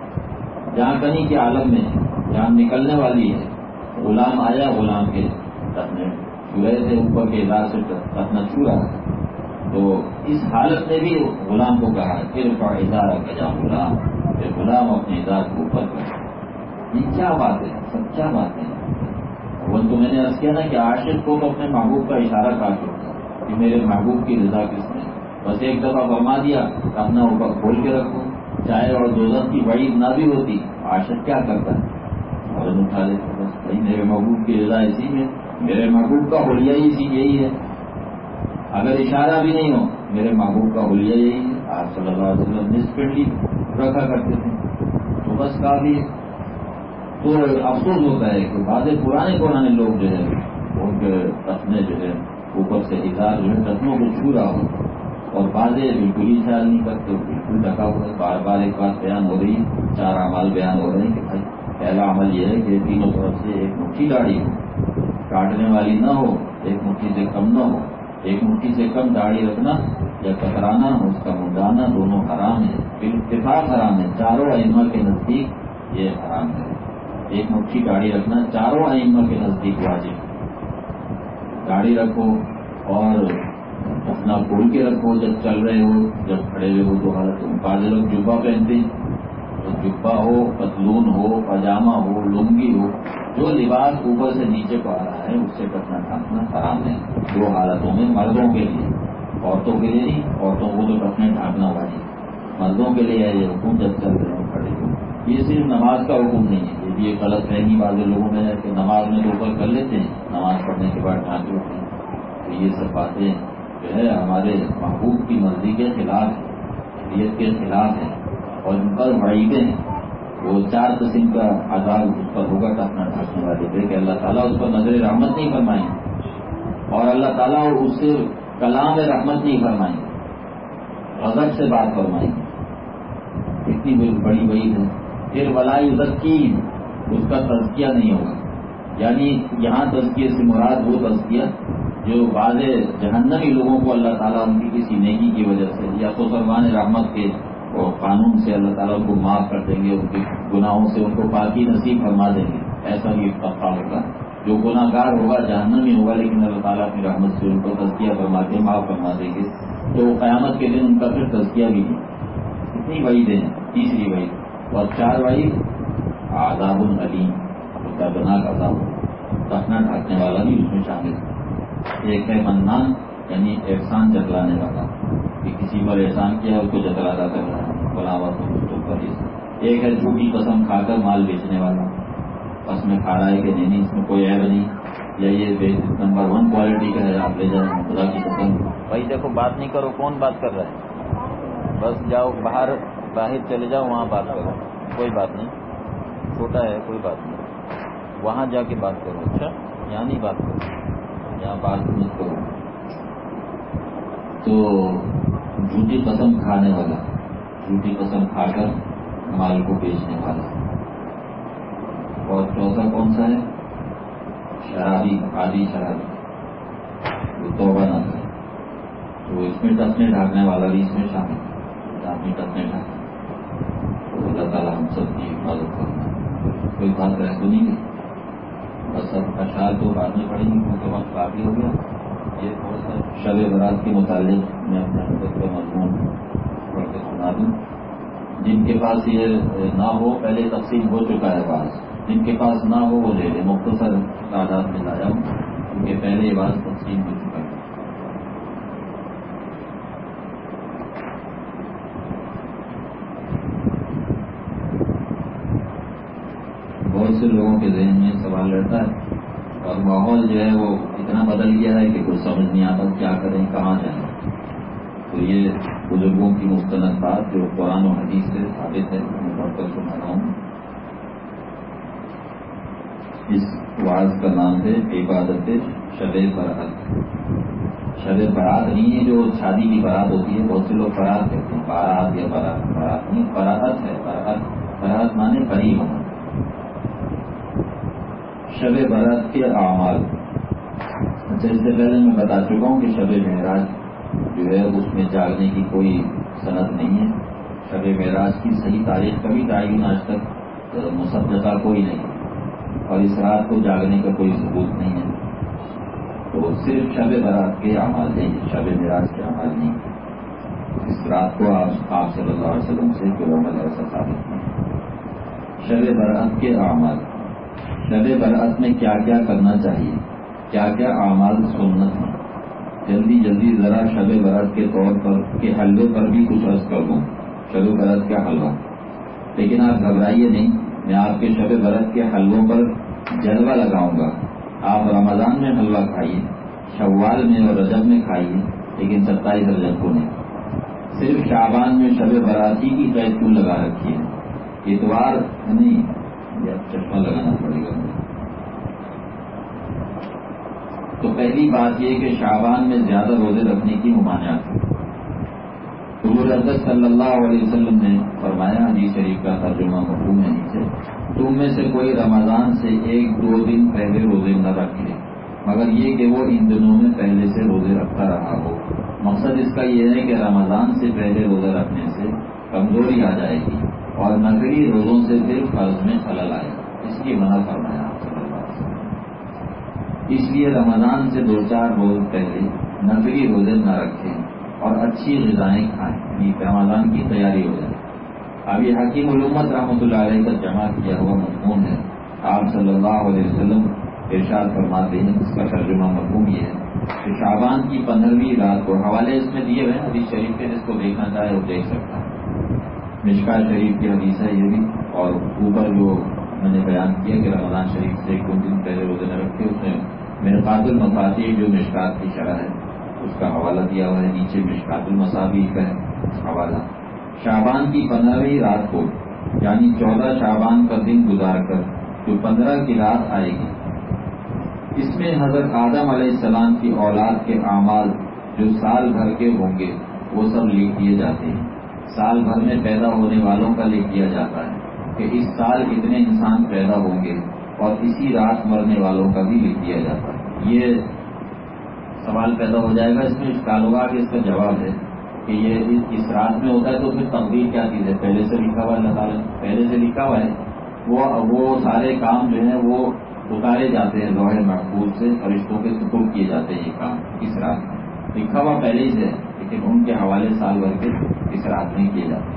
جہاں کہیں کے عالم میں جہاں نکلنے والی ہے, غلام آیا, غلام کے ٹخنے چھو رہے تھے, اوپر کے ادار سے ٹخنا چھو رہا تھا, تو اس حالت میں بھی غلام کو کہا پھر ادارہ کا جا غلام, پھر غلام اپنے ادار کو اوپر کر. یہ کیا بات ہے, سچا بات ہے. وہ تو میں نے عرض کیا نا کہ عاشق کو تو اپنے محبوب کا اشارہ کاٹ ہوتا ہے کہ میرے محبوب کی رضا کس نے. بس ایک دفعہ فرما دیا اپنا اوپر کھول کے رکھو, چاہے اور دوزخ کی وعید نہ بھی ہوتی, عاشق کیا کرتا ہے اور اٹھا لیتا. بس بھائی میرے محبوب کی رضا اسی میں, میرے محبوب کا حلیہ یہی ہے. اگر اشارہ بھی نہیں ہو, میرے محبوب کا حلیہ یہی ہے. آپ صلی اللہ علیہ وسلم نسبتلی رکھا کرتے تھے, تو بس کافی. تو افسوس ہوتا ہے کہ بعض پرانے لوگ جو ہے ان کے ٹخنے جو ہے اوپر سے ادار جو ہے ٹخنوں کو چھو رہا ہو, اور بعضے بالکل ہی خیال نہیں کرتے, بالکل ڈھکا ہوا ہے. بار بار ایک بات بیان ہو رہی ہے, 4 اعمال بیان ہو رہے ہیں کہ بھائی پہلا عمل یہ ہے کہ تینوں طرف سے ایک مٹھی داڑھی ہو, کاٹنے والی نہ ہو, ایک مٹھی سے کم نہ ہو. ایک مٹھی سے کم داڑھی رکھنا یا کترانا, اس کا منڈانا, دونوں حرام ہے, بالاتفاق حرام ہے. چاروں ائمہ کے نزدیک یہ حرام ہے. ایک مٹھی داڑھی رکھنا چاروں ائمہ کے نزدیک واجب. داڑھی رکھو اور اپنا کھول کے رکھو, جب چل رہے ہو, جب کھڑے ہوئے ہو تو حالت. بعض لوگ جبہ پہنتے ہیں, تو جبہ ہو, پتلون ہو, پاجامہ ہو, لنگی ہو, جو لباس اوپر سے نیچے کو آ رہا ہے اس سے کٹنا ڈھانکنا حرام ہے 2 حالتوں میں. مردوں کے لیے, عورتوں کے لیے نہیں. عورتوں کو تو کٹنے ڈھانکنا واجب, مردوں کے لیے ہے یہ حکم جب چل رہے ہو کھڑے ہو. یہ صرف نماز کا حکم نہیں ہے, یہ بھی ایک غلط فہمی بعض لوگوں میں ہے کہ نماز میں تو اوپر کر لیتے ہیں, نماز پڑھنے کے بعد ڈھانک لیتے ہیں. تو یہ سب باتیں جو ہے ہمارے محبوب کی مرضی کے خلاف ہے, شریعت کے خلاف ہے, اور ان پر وعیدیں ہیں. وہ 4 قسم کا عذاب اس پر ہوگا ٹخنا ڈھانکنے والے پہ, کہ اللہ تعالیٰ اس پر نظر رحمت نہیں فرمائیں گے, اور اللہ تعالیٰ اس سے کلام رحمت نہیں فرمائیں گے, غضب سے بات فرمائیں گے. اتنی بڑی وعید ہے. پھر ولا یزکین, اس کا تزکیہ نہیں ہوگا. یعنی یہاں تزکیے سے مراد وہ تزکیہ جو بعض جہنمی لوگوں کو اللہ تعالیٰ ان کی کسی نیکی کی وجہ سے یا تو فرمان رحمت کے اور قانون سے اللہ تعالیٰ ان کو معاف کر دیں گے, ان کے گناہوں سے ان کو پاکی نصیب فرما دیں گے. ایسا بھی ایک طبقہ ہوگا جو گناہ گار ہوگا, جہنمی ہوگا, لیکن اللہ تعالیٰ اپنی رحمت سے ان کو تزکیہ فرما کے معاف فرما دیں گے. تو قیامت کے دن ان کا پھر تزکیہ بھی نہیں. اتنی وعیدیں ہیں. تیسری وعید اور 4 وعید عذاب العلیم, دردناک عذاب ہوگا. ٹخنا ڈھانکنے والا بھی اس میں شامل ہے. ایک ہے منان, یعنی احسان جتلانے والا, کہ کسی پر احسان کیا اس کو جتلاتا کر رہا ہے, بلاوا تو اس کے اوپر. ایک ہے جھوٹی قسم کھا کر مال بیچنے والا, بس میں کھا رہا ہے کہ نہیں, اس میں کوئی عیب نہیں, یا یہ نمبر 1 کوالٹی کا ہے, آپ لے جائیں خدا کی قسم. بھائی دیکھو بات نہیں کرو, کون بات کر رہا ہے, بس جاؤ باہر چلے جاؤ, وہاں بات کرو, کوئی بات نہیں, چھوٹا ہے کوئی بات نہیں, وہاں جا کے بات کرو. اچھا یہاں نہیں بات کرو, یہاں بات مت کرو. تو جھوٹی قسم کھانے والا, جھوٹی قسم کھا کر مال کو بیچنے والا. اور چوتھا کون سا ہے؟ شرابی, عادی شرابی, وہ توبہ نہ کرے. تو اس میں ٹخنے ڈھانکنے والا بھی اس میں شامل ہے. آدمی ٹخنے ڈھانکے تو اللہ تعالیٰ ہم سب کی حفاظت کرنا. کوئی بات رہ تو نہیں ہے, بس اب اشعار تو بعد میں پڑھیں گے کیونکہ وقت کافی ہو گیا. یہ تھوڑا سا شب برات کے متعلق میں اپنے حضرت کا مضمون پڑھ کے سنا دوں. جن کے پاس یہ نہ ہو, پہلے تقسیم ہو چکا ہے بات, جن کے پاس نہ ہو وہ لے لے. مختصر تعداد میں لایا ہوں کیونکہ پہلے یہ بات تقسیم ہو چکا ہے. بہت سے لوگوں کے ذہن میں سوال رہتا ہے، اور ماحول جو ہے وہ اتنا بدل گیا ہے کہ کچھ سمجھ نہیں آتا کیا کریں، کہاں جائیں۔ تو یہ بزرگوں کی مستند بات جو قرآن و حدیث سے ثابت ہے، میں پڑھ کر سنا رہا ہوں۔ اس واعظ کا نام ہے عبادت شب برات۔ شب برات نہیں ہے جو شادی کی برات ہوتی ہے، بہت سے لوگ برات کہتے ہیں، بارات یا برات نہیں، برات ہے۔ برات مانے بری ہونا۔ شب برات کے اعمال، اچھا اس سے پہلے میں بتا چکا ہوں کہ شب معراج جو ہے اس میں جاگنے کی کوئی سند نہیں ہے۔ شب معراج کی صحیح تاریخ کا بھی تعین آج تک مصدقہ کوئی نہیں ہے، اور اس رات کو جاگنے کا کوئی ثبوت نہیں ہے۔ تو صرف شب برات کے اعمال ہیں، شب معراج کے اعمال نہیں۔ اس رات کو آپ صلی اللہ علیہ وسلم سے کوئی عمل ایسا ثابت نہیں۔ شب برات کے اعمال، شب برات میں کیا کیا کرنا چاہیے، کیا کیا اعمال سنت ہیں۔ جلدی جلدی ذرا شب برات کے طور پر کے حلوے پر بھی کچھ عرض کر دوں۔ شب برات کا حلوہ، لیکن آپ گھبرائیے نہیں، میں آپ کے شب برات کے حلووں پر جلوہ لگاؤں گا۔ آپ رمضان میں حلوہ کھائیے، شوال میں اور رجب میں کھائیے، لیکن 27 رجب کو نہیں۔ صرف شعبان میں شب براتی کی قید کیوں لگا رکھی ہے؟ اتوار نہیں، یا چشمہ لگانا پڑے گا۔ تو پہلی بات یہ کہ شعبان میں زیادہ روزے رکھنے کی ممانعت ہے۔ حضور اقدس صلی اللہ علیہ وسلم نے فرمایا، حدیث شریف کا ترجمہ مفہوم ہے نیچے، تم میں سے کوئی رمضان سے 1-2 دن پہلے روزے نہ رکھے، مگر یہ کہ وہ ان دنوں میں پہلے سے روزے رکھتا رہا ہو۔ مقصد اس کا یہ ہے کہ رمضان سے پہلے روزہ رکھنے سے کمزوری آ جائے گی، اور نفلی روزوں سے پھر فرض میں خلل آئے گا، اس لیے منع فرمایا آپ صلی اللہ علیہ وسلم۔ اس لیے رمضان سے 2-4 روز پہلے نفلی روزے نہ رکھیں اور اچھی غذائیں کھائیں، یعنی رمضان کی تیاری ہو جائے۔ اب یہ حکیم الامت رحمۃ اللہ علیہ کا جمع کیا ہوا مضمون ہے۔ آپ صلی اللہ علیہ وسلم ارشاد فرماتے ہیں، اس کا ترجمہ مفہوم یہ ہے کہ شعبان کی 15ویں رات کو، حوالے اس میں دیے ہوئے ہیں حدیث شریف کے، جس کو دیکھنا چاہے وہ دیکھ سکتا ہے۔ مشکات شریف کی حدیث ہے یہ بھی، اور اوپر جو میں نے بیان کیا کہ رمضان شریف سے 1-2 دن پہلے روزے نہ رکھے، اس میں مرقات المفاتیح جو مشکات کی شرح ہے اس کا حوالہ دیا ہوا ہے، نیچے مشکات المصابیح کا ہے حوالہ۔ شعبان کی 15ویں رات کو، یعنی 14 شعبان کا دن گزار کر جو 15 کی رات آئے گی، اس میں حضرت آدم علیہ السلام کی اولاد کے اعمال جو سال بھر کے ہوں گے وہ سب لکھ دیے جاتے ہیں۔ سال بھر میں پیدا ہونے والوں کا لکھ دیا جاتا ہے کہ اس سال اتنے انسان پیدا ہوں گے، اور اسی رات مرنے والوں کا بھی لکھ دیا جاتا ہے۔ یہ سوال پیدا ہو جائے گا، اس میں اشکال ہوگا کہ اس کا جواب ہے کہ یہ اس رات میں ہوتا ہے تو پھر تقدیر کیا چیز ہے؟ پہلے سے لکھا ہوا ہے، اللہ تعالیٰ پہلے سے لکھا ہوا ہے، وہ سارے کام جو ہیں وہ اتارے جاتے ہیں لوح محفوظ سے، فرشتوں کے سپرد کیے جاتے ہیں۔ یہ کام اس رات میں لکھا ہوا پہلے ہی سے ہے، لیکن ان کے حوالے سال بھر کے اس رات میں کیے جاتے ہیں۔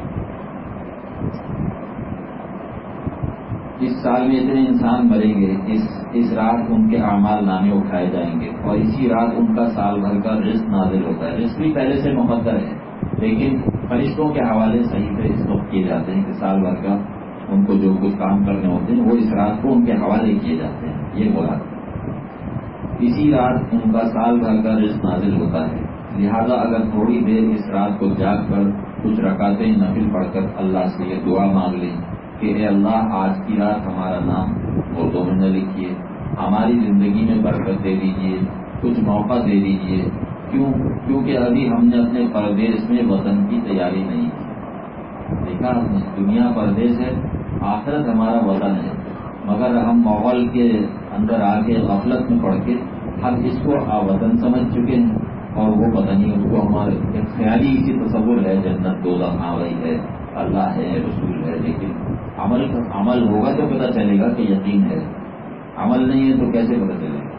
اس سال میں اتنے انسان مریں گے، اس رات ان کے اعمال نامے اٹھائے جائیں گے، اور اسی رات ان کا سال بھر کا رزق نازل ہوتا ہے۔ رزق بھی پہلے سے مقدر ہے، لیکن فرشتوں کے حوالے صحیح سے اس وقت کیے جاتے ہیں کہ سال بھر کا ان کو جو کچھ کام کرنے ہوتے ہیں وہ اس رات کو ان کے حوالے کیے جاتے ہیں۔ یہ بولا اسی رات ان کا سال بھر کا رزق نازل ہوتا ہے، لہذا اگر تھوڑی دیر اس رات کو جاگ کر کچھ رکعتیں نفل پڑھ کر اللہ سے یہ دعا مانگ لیں کہ اے اللہ، آج کی رات ہمارا نام اردو میں نہ لکھیے، ہماری زندگی میں برکت دے دیجیے، کچھ موقع دے دیجیے، کیونکہ ابھی ہم نے اپنے پردیس میں وطن کی تیاری نہیں کی۔ دیکھا ہم نے، دنیا پردیس ہے، آخرت ہمارا وطن ہے، مگر ہم ماحول کے اندر آ کے غفلت میں پڑھ کے ہم اس کو وطن سمجھ چکے ہیں، اور وہ پتہ نہیں اس کو ہمارے ایک خیالی سی تصور ہے، جنت دوزخ ہاں وہی ہے، اللہ ہے، رسول ہے، لیکن عمل ہوگا تو پتہ چلے گا کہ یقین ہے، عمل نہیں ہے تو کیسے پتہ چلے گا؟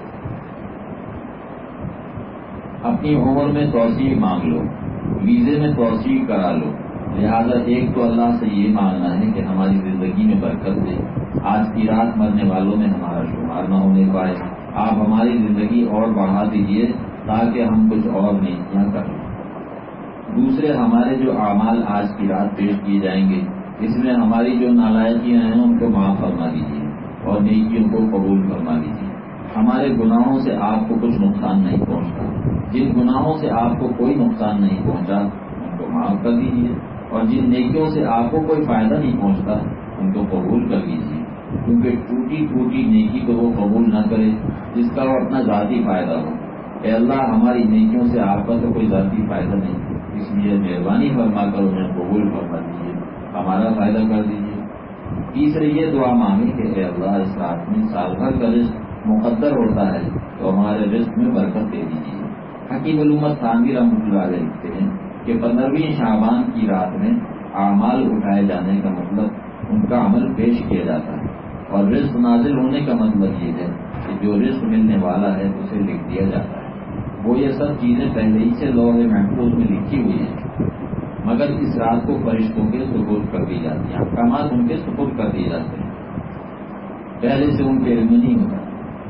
اپنی عمر میں توسیع مانگ لو، ویزے میں توسیع کرا لو، لہذا ایک تو اللہ سے یہ مانگنا ہے کہ ہماری زندگی میں برکت دے، آج کی رات مرنے والوں میں ہمارا شمار نہ ہونے پائے، آپ ہماری زندگی اور بڑھا دیجئے تاکہ ہم کچھ اور نیکیاں کر لیں۔ دوسرے، ہمارے جو اعمال آج کی رات پیش کیے جائیں گے، اس میں ہماری جو نالائقیاں ہیں ان کو معاف فرما دیجیے، اور نیکیوں کو قبول فرما لیجیے. ہمارے گناہوں سے آپ کو کچھ نقصان نہیں پہنچتا. جن گناہوں سے آپ کو کوئی نقصان نہیں پہنچا ان کو معاف کر دیجیے, اور جن نیکیوں سے آپ کو کوئی فائدہ نہیں پہنچتا ان کو قبول کر لیجیے. کیونکہ ٹوٹی ٹوٹی نیکی کو وہ قبول نہ کرے جس کا وہ اپنا ذاتی فائدہ ہو. اے اللہ, ہماری نیکیوں سے آپ کا تو کوئی ذاتی فائدہ نہیں, اس لیے مہربانی فرما کر انہیں قبول فرما دیجیے, ہمارا فائدہ کر دیجیے. تیسرے یہ دعا مانگیں کہ اے اللہ, اس رات میں سال بھر کا رزق مقدر ہوتا ہے تو ہمارے رزق میں برکت دے دیجیے. حکیم الامت تھانوی رحمۃ اللہ علیہ لکھتے ہیں کہ 15ویں شعبان کی رات میں اعمال اٹھائے جانے کا مطلب ان کا عمل پیش کیا جاتا ہے, اور رزق نازل ہونے کا مطلب یہ ہے کہ جو رزق ملنے والا ہے اسے لکھ دیا جاتا ہے. وہ یہ سب چیزیں پہلے ہی سے لوح محفوظ میں لکھی ہوئی ہیں, مگر اس رات کو فرشتوں کے سپرد کر دی جاتی ہیں, احکامات ان کے سپرد کر دیے جاتے ہیں, پہلے سے ان کے علم نہیں ہوتا.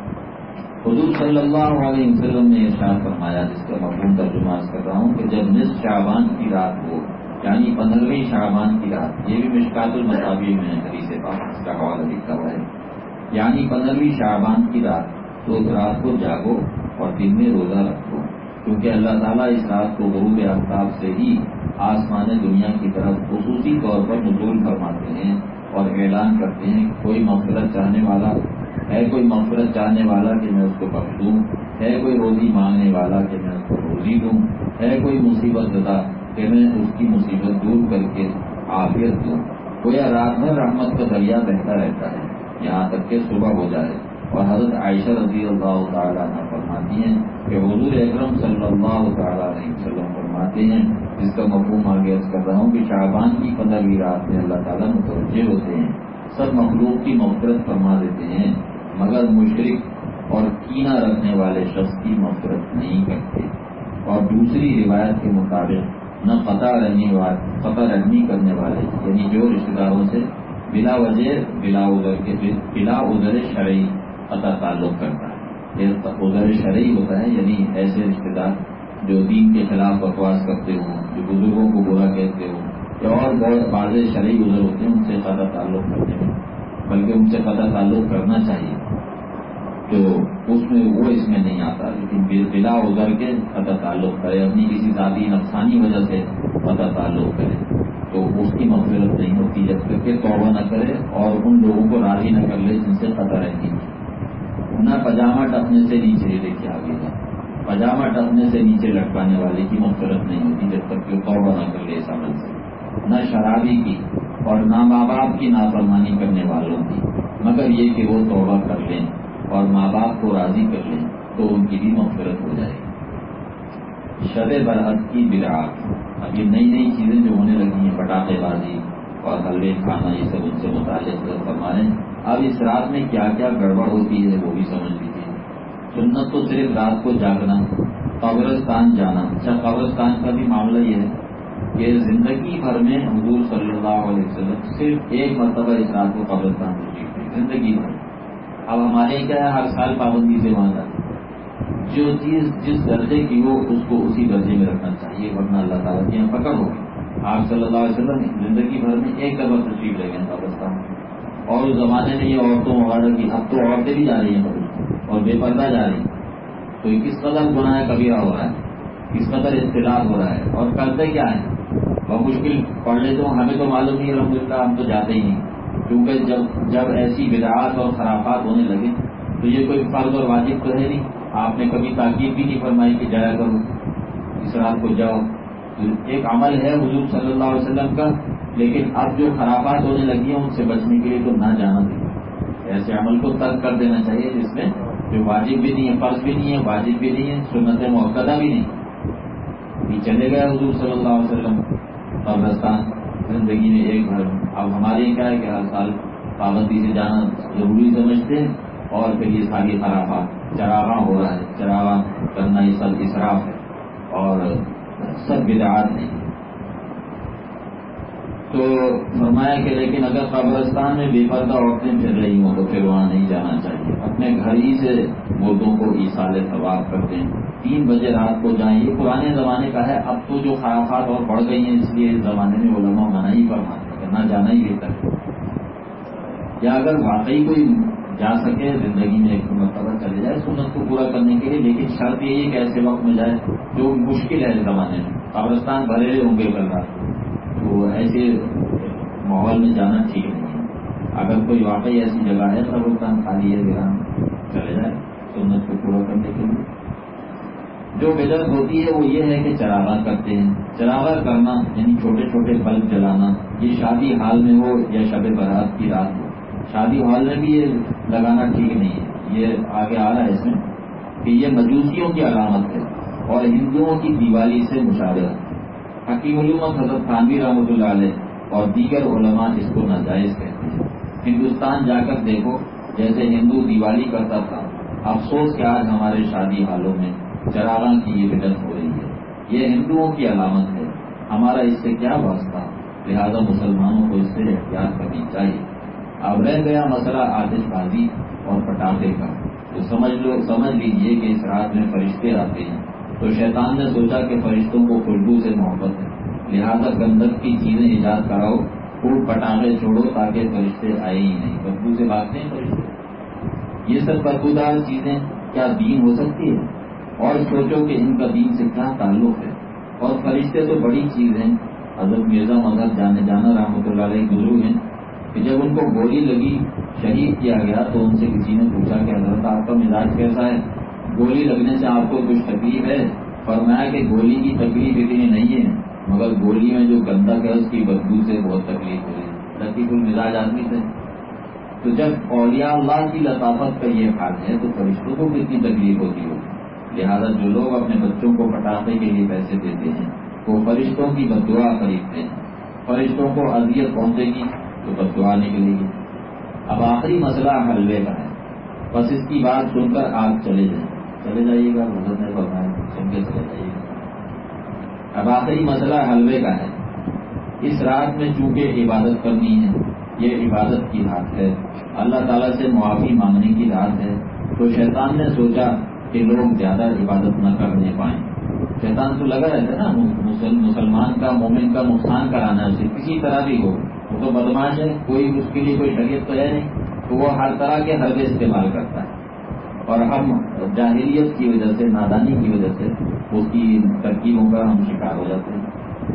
حضور صلی اللہ علیہ وسلم نے ارشاد فرمایا, جس کا مفہوم ترجمہ کر رہا ہوں, کہ جب نصف شعبان کی رات ہو یعنی 15ویں شعبان کی رات, یہ بھی مشکات المصابیح میں حدیث پاک اس کا حوالہ لکھا ہوا ہے, یعنی 15ویں شعبان کی رات, تو اس رات کو جاگو اور دن میں روزہ رکھو, کیونکہ اللہ تعالیٰ اس رات کو غروب آفتاب سے ہی آسمان دنیا کی طرف خصوصی طور پر نزول فرماتے ہیں اور اعلان کرتے ہیں کوئی مغفرت چاہنے والا ہے, کوئی مغفرت چاہنے والا کہ میں اس کو بخش دوں, ہے کوئی روزی مانگنے والا کہ میں اس کو روزی دوں, ہے کوئی مصیبت زدہ کہ میں اس کی مصیبت دور کر کے عافیت دوں. گویا رات بھر رحمت کا دریا بہتا رہتا ہے یہاں تک کہ صبح ہو جائے. اور حضرت عائشہ رضی اللہ تعالیٰ عنہ فرماتی ہیں کہ حضور اکرم صلی اللہ تعالیٰ علیہ وسلم فرماتے ہیں, جس کا مفہوم آگے عرض کر رہا ہوں, کہ شعبان کی 15ویں رات میں اللہ تعالیٰ متوجہ ہوتے ہیں, سب مخلوق کی مغفرت فرما دیتے ہیں, مگر مشرک اور کینہ رکھنے والے شخص کی مغفرت نہیں کرتے. اور دوسری روایت کے مطابق نہ قطع رحمی کرنے والے, یعنی جو رشتہ داروں سے بلا وجہ بلا عذر شرعی قطع تعلق کرتا ہے. یہ عذر شرعی ہوتا ہے, یعنی ایسے رشتہ دار جو دین کے خلاف بکواس کرتے ہوں, جو بزرگوں کو برا کہتے ہوں, یا اور بہت واضح شرعی عذر ہوتے ہیں, ان سے قطع تعلق کرنے میں, بلکہ ان سے قطع تعلق کرنا چاہیے, تو اس میں نہیں آتا. لیکن بلا عذر کے قطع تعلق کرے, اپنی کسی ذاتی نقصانی وجہ سے قطع تعلق کرے, تو اس کی مغفرت نہیں ہوتی جب تک کہ توبہ نہ کرے اور ان لوگوں کو راضی نہ کر لے جن سے قطع رہتی ہے. نہ پاجامہ ٹپنے سے نیچے دیکھے آگے جا, پاجامہ ٹپنے سے نیچے لٹکانے والے کی مغفرت نہیں ہوتی جب تک کہ توبہ نہ کر لے اس عمل سے. نہ شرابی کی اور نہ ماں باپ کی نافرمانی کرنے والوں کی, مگر یہ کہ وہ توبہ کر لیں اور ماں باپ کو راضی کر لیں تو ان کی بھی مغفرت ہو جائے گی. شب برأت کی بدعات, اب یہ نئی چیزیں جو ہونے لگی ہیں, پٹاخے بازی اور حلوے کھانا, یہ سب ان سے متعلق فرمائیں. اب اس رات میں کیا کیا گڑبڑ ہوتی ہے وہ بھی سمجھ لیجیے. سنت تو صرف رات کو جاگنا, قبرستان جانا. اچھا, قبرستان کا بھی معاملہ یہ ہے کہ زندگی بھر میں حضور صلی اللہ علیہ وسلم صرف ایک مرتبہ اس رات کو قبرستان تشریف لے, زندگی بھر. اب ہمارے کیا ہے, ہر سال پابندی سے وہاں جاتے, جو چیز جس درجے کی ہو اس کو اسی درجے میں رکھنا چاہیے, ورنہ اللہ تعالیٰ کی یہاں پکڑ ہوگی. آپ صلی اللہ علیہ وسلم زندگی بھر میں ایک دفعہ تشریف لے گئے قبرستان, اور اس زمانے میں یہ عورتوں وغیرہ کی, اب تو عورتیں بھی جا رہی ہیں قبرستان اور بے پردہ جا رہی ہیں, تو یہ کس قدر گناہ کبیرہ ہو رہا ہے, کس قدر اختلاط ہو رہا ہے, اور کرتے کیا ہے, بہت مشکل پڑھ لیتے ہوں, ہمیں تو معلوم نہیں, الحمدللہ ہم تو جاتے ہی نہیں, کیونکہ جب ایسی بدعات اور خرافات ہونے لگے تو یہ کوئی فرض اور واجب تو ہے نہیں. آپ نے کبھی تاکید بھی نہیں فرمائی کہ جایا کرو, اس رات کو جاؤ. ایک عمل ہے حضور صلی اللہ علیہ وسلم کا, لیکن اب جو خرافات ہونے لگی ہیں ان سے بچنے کے لیے تو نہ جانا چاہیے. ایسے عمل کو ترک کر دینا چاہیے جس میں جو واجب بھی نہیں ہے, فرض بھی نہیں ہے, واجب بھی نہیں ہے, سنت موقدہ بھی نہیں. یہ چلے گئے حضور صلی اللہ علیہ وسلم قبرستان زندگی میں ایک بار. اب ہمارے یہاں کیا ہے کہ ہر سال پابندی سے جانا ضروری سمجھتے ہیں, اور پھر یہ ساری خرافات, چراغاں ہو رہا ہے, چراغاں کرنا یہ سب اسراف ہے اور سب بدعات ہیں. تو فرمایا کہ لیکن اگر قبرستان میں بے پردہ عورتیں پھر رہی ہوں تو پھر وہاں نہیں جانا چاہیے. اپنے گھر ہی سے مردوں کو ایصال ثواب کرتے ہیں. 3 بجے رات کو جائیں. یہ پرانے زمانے کا ہے, اب تو جو خرافات اور بڑھ گئی ہیں اس لیے اس زمانے میں علماء منع ہی فرماتے ہیں, نہ جانا ہی بہتر ہے. یا اگر واقعی کوئی جا سکے زندگی میں ایک مرتبہ چلے جائے سنت کو پورا کرنے کے لیے، لیکن شرط یہ ہے کہ ایسے وقت میں جائے جو مشکل ہے اس زمانے میں، قبرستان بھرے ہوں گے کل رات کو، تو ایسے ماحول میں جانا ٹھیک نہیں ہے۔ اگر کوئی واقعی ایسی جگہ ہے قبرستان خالی ہے ویران، چلے جائے سنت کو پورا کرنے کے لیے۔ جو بدعت ہوتی ہے وہ یہ ہے کہ چراغاں کرتے ہیں۔ چراغاں کرنا یعنی چھوٹے چھوٹے بلب جلانا، یہ شادی حال میں ہو یا شب برات کی رات ہو، شادی حال میں بھی یہ لگانا ٹھیک نہیں ہے۔ یہ آگے آ رہا ہے اس میں کہ یہ مجوسیوں کی علامت ہے اور ہندوؤں کی دیوالی سے مشابہت۔ حکیم علومت حضرت تھانوی رحمۃ اللہ علیہ اور دیگر علماء اس کو ناجائز کہتے ہیں۔ ہندوستان جا کر دیکھو، جیسے ہندو دیوالی کرتا تھا، افسوس کہ آج ہمارے شادی حالوں میں چراغاں کی یہ بدعت ہو رہی ہے۔ یہ ہندوؤں کی علامت ہے، ہمارا اس سے کیا واسطہ، لہذا مسلمانوں کو اس سے احتیاط کرنی چاہیے۔ اب رہ گیا مسئلہ آتش بازی اور پٹاخے کا، تو سمجھ لیجیے کہ اس رات میں فرشتے آتے ہیں، تو شیطان نے سوچا کہ فرشتوں کو خوشبو سے محبت ہے، لہذا گندک کی چیزیں ایجاد کراؤ، خوب پٹاخے چھوڑو تاکہ فرشتے آئے ہی نہیں، بدبو سے بھاگتے ہیں فرشتے۔ یہ سب بدبودار چیزیں کیا دین ہو سکتی ہے؟ اور سوچو کہ ان کا دین سے کیا تعلق ہے۔ اور فرشتے تو بڑی چیز ہیں۔ حضرت مرزا مظہر جانا رحمۃ اللہ علیہ بزرگ ہیں کہ جب ان کو گولی لگی، شہید کیا گیا، تو ان سے کسی نے پوچھا کہ حضرت آپ کا مزاج کیسا ہے، گولی لگنے سے آپ کو کچھ تکلیف ہے؟ فرمایا کہ گولی کی تکلیف اتنی نہیں ہے، مگر گولی میں جو گندک ہے اس کی بدبو سے بہت تکلیف ہو رہی ہے۔ لطیف المزاج آدمی تھے۔ تو جب اولیاء اللہ کی لطافت کا یہ حال ہے تو فرشتوں کو کتنی تکلیف ہوتی ہوگی۔ لہذا جو لوگ اپنے بچوں کو پٹاخے کے لیے پیسے دیتے ہیں وہ فرشتوں کی بددعا خریدتے ہیں، فرشتوں کو اذیت پہنچے گی تو بددعا نکلے گی۔ اب آخری مسئلہ حلوے کا ہے، بس اس کی بات سن کر آپ چلے جائیے گا، حضرت نے فرمایا سن کے چلے جائیے گا۔ اب آخری مسئلہ حلوے کا ہے۔ اس رات میں چونکہ عبادت کرنی ہے، یہ عبادت کی رات ہے، اللہ تعالیٰ سے معافی مانگنے کی رات ہے، تو شیطان نے سوچا کہ لوگ زیادہ عبادت نہ کرنے پائیں۔ شیطان تو لگا رہتا ہے نا مسلمان کا، مومن کا نقصان کرانا ہے، اسے کسی طرح بھی ہو، وہ تو بدماش ہے، کوئی اس کے لیے کوئی شریعت تو ہے نہیں، تو وہ ہر طرح کے حربے استعمال کرتا ہے، اور ہم جاہلیت کی وجہ سے، نادانی کی وجہ سے اس کی ترکیبوں کا ہم شکار ہو جاتے ہیں۔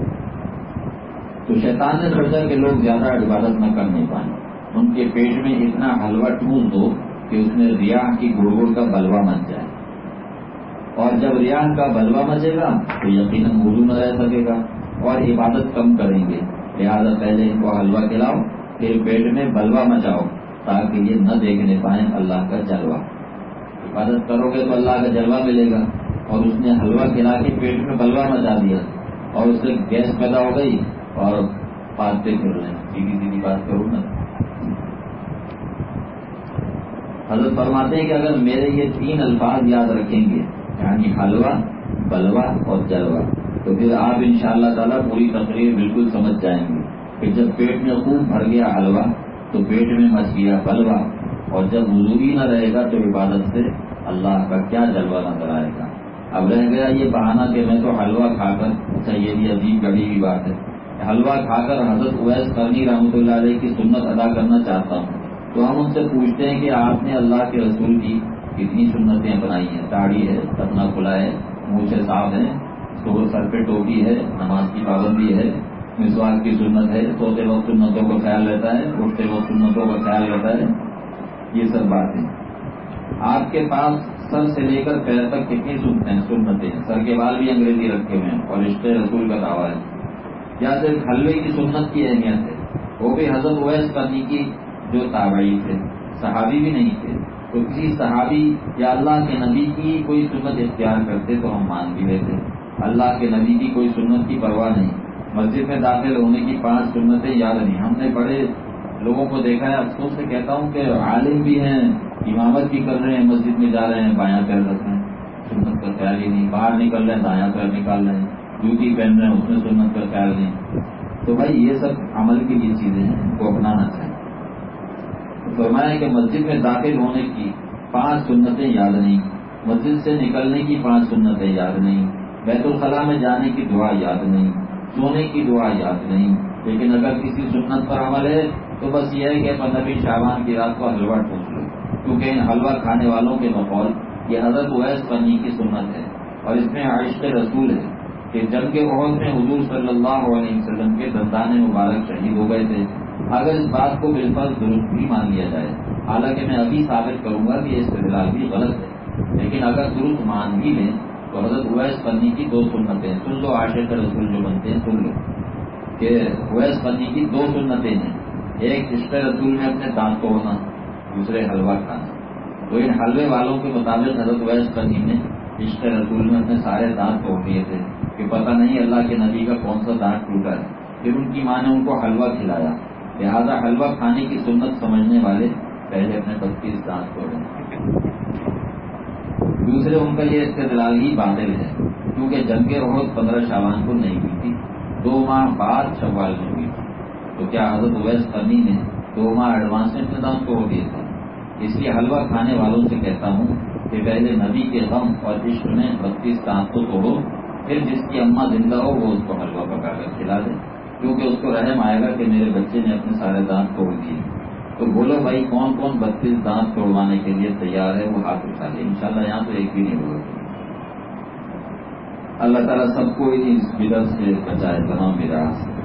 تو شیطان نے سوچا کہ لوگ زیادہ عبادت نہ کرنے پائیں، ان کے پیٹ میں اتنا حلوہ ٹھوس دو کہ اس میں ریاح کی گڑ کا بلوا مچ جائے، اور جب ریاح کا بلوا مچے گا تو یقیناً وضو نہ رہ سکے گا اور عبادت کم کریں گے۔ لہذا پہلے ان کو حلوہ کھلاؤ، پھر پیٹ میں بلوا مچاؤ تاکہ یہ نہ دیکھنے پائیں اللہ کا جلوہ۔ عبادت کرو گے تو اللہ کا جلوہ ملے گا، اور اس نے حلوہ کھلا کے پیٹ میں بلوا مچا دیا اور اس سے گیس پیدا ہو گئی اور پانچتے پھر رہے ہیں۔ سیدھی بات کروں نا، حضرت فرماتے ہیں کہ اگر میرے یہ 3 الفاظ یاد رکھیں گے، یعنی حلوہ، بلوا اور جلوہ، تو پھر آپ انشاءاللہ تعالیٰ پوری تقریر بالکل سمجھ جائیں گے کہ جب پیٹ میں خوب بھر گیا حلوہ تو پیٹ میں مچ گیا بلوا، اور جب وضو ہی نہ رہے گا تو عبادت سے اللہ کا کیا جلوہ نظر آئے گا۔ اب رہ گیا یہ بہانہ کہ میں تو حلوہ کھا کر، اچھا یہ بھی عجیب گڑی ہوئی بات ہے، حلوہ کھا کر حضرت اویس قرنی رحمۃ اللہ علیہ کی سنت ادا کرنا چاہتا ہوں، تو ہم ان سے پوچھتے ہیں کہ آپ نے اللہ کے رسول کی کتنی سنتیں بنائی ہیں؟ داڑھی ہے، ٹپنا کھلا ہے، مونچھیں صاف ہیں، سر پہ ٹوپی ہے، نماز کی پابندی ہے، مسواک کی سنت ہے، سوتے وقت سنتوں کا خیال رہتا ہے، اٹھتے وقت سنتوں کا خیال رہتا ہے، یہ سب باتیں آپ کے پاس سر سے لے کر پیر تک کتنی سنتیں ہیں؟ سر کے بال بھی انگریزی رکھے ہوئے ہیں اور رشتے رسول کا دعویٰ ہے، یا صرف حلوے کی سنت کی اہمیت ہے؟ وہ بھی حضرت اویس قرنی کی جو تابعی تھے، صحابی بھی نہیں تھے، تو کسی صحابی یا اللہ کے نبی کی کوئی سنت اختیار کرتے تو ہم مان بھی لیتے۔ اللہ کے نبی کی کوئی سنت کی پرواہ نہیں، مسجد میں داخل ہونے کی 5 سنتیں یاد نہیں۔ ہم نے بڑے لوگوں کو دیکھا ہے، افسوس سے کہتا ہوں کہ عالم بھی ہیں، امامت بھی کر رہے ہیں، مسجد میں جا رہے ہیں، بایاں پیر رکھ رہے ہیں، سنت کا خیال ہی نہیں، باہر نکل رہے ہیں دایاں پیر نکال رہے ہیں، جوتی پہن رہے ہیں اس میں سنت کا خیال نہیں۔ تو بھائی یہ سب عمل کی یہ چیزیں ہیں، ان کو اپنانا چاہیے۔ فرمایا کہ مسجد میں داخل ہونے کی 5 سنتیں یاد نہیں، مسجد سے نکلنے کی 5 سنتیں یاد نہیں، بیت الخلاء میں جانے کی دعا یاد نہیں، سونے کی دعا یاد نہیں، لیکن اگر کسی سنت پر عمل ہے تو بس یہ ہے کہ 15 شعبان کی رات کو حلوہ ٹھوس لو، کیونکہ ان حلوہ کھانے والوں کے بقول یہ حضرت اویس قرنی کی سنت ہے، اور اس میں عشق رسول ہے کہ جنگ احد میں حضور صلی اللہ علیہ وسلم کے دندان مبارک شہید ہو گئے تھے۔ اگر اس بات کو بالفرض درست بھی مان لیا جائے، حالانکہ میں ابھی ثابت کروں گا کہ یہ استدلال بھی غلط ہے، لیکن اگر درست مان بھی لیں تو حضرت اویس قرنی کی 2 سنتیں سن لو، عاشق رسول جو بنتے ہیں سن لو کہ اویس قرنی کی 2 سنتیں ہیں، ایک عشق رسول میں اپنے دانت توڑنا، دوسرے حلوہ کھانا۔ تو ان حلوے والوں کے مطابق حضرت اویس قرنی نے عشق رسول میں اپنے سارے دانت توڑ دیے تھے کہ پتہ نہیں اللہ کے نبی کا کون سا دانت ٹوٹا ہے۔ پھر ان کی ماں نے ان کو حلوہ کھلایا، لہذا حلوہ کھانے کی سنت سمجھنے والے پہلے اپنے 32 دانت توڑیں۔ دوسرے ان کا یہ استدلال ہی باطل ہے، کیونکہ جنگ احد 15 شعبان کو نہیں ہوئی تھی، 2 ماہ بعد شوال میں ہوئی تھی۔ تو کیا حضرت اویس قرنی نے 2 ماہ ایڈوانس میں اپنے دانت توڑ دیے تھے؟ اس لیے حلوہ کھانے والوں سے کہتا ہوں کہ پہلے نبی کے غم اور عشق میں 32 دانت کو توڑو، پھر جس کی اماں زندہ ہو وہ اس کو حلوہ پکا کر کھلا دے، کیونکہ اس کو رحم آئے گا کہ میرے بچے نے اپنے سارے دانت توڑ دیے۔ تو بولو بھائی کون کون 32 دانت توڑوانے کے لیے تیار ہے، وہ ہاتھ اٹھا لے، انشاءاللہ یہاں تو ایک بھی نہیں ہوگا۔ اللہ تعالیٰ سب کو اس بدعت سے بچائے، تمام بدعات سے۔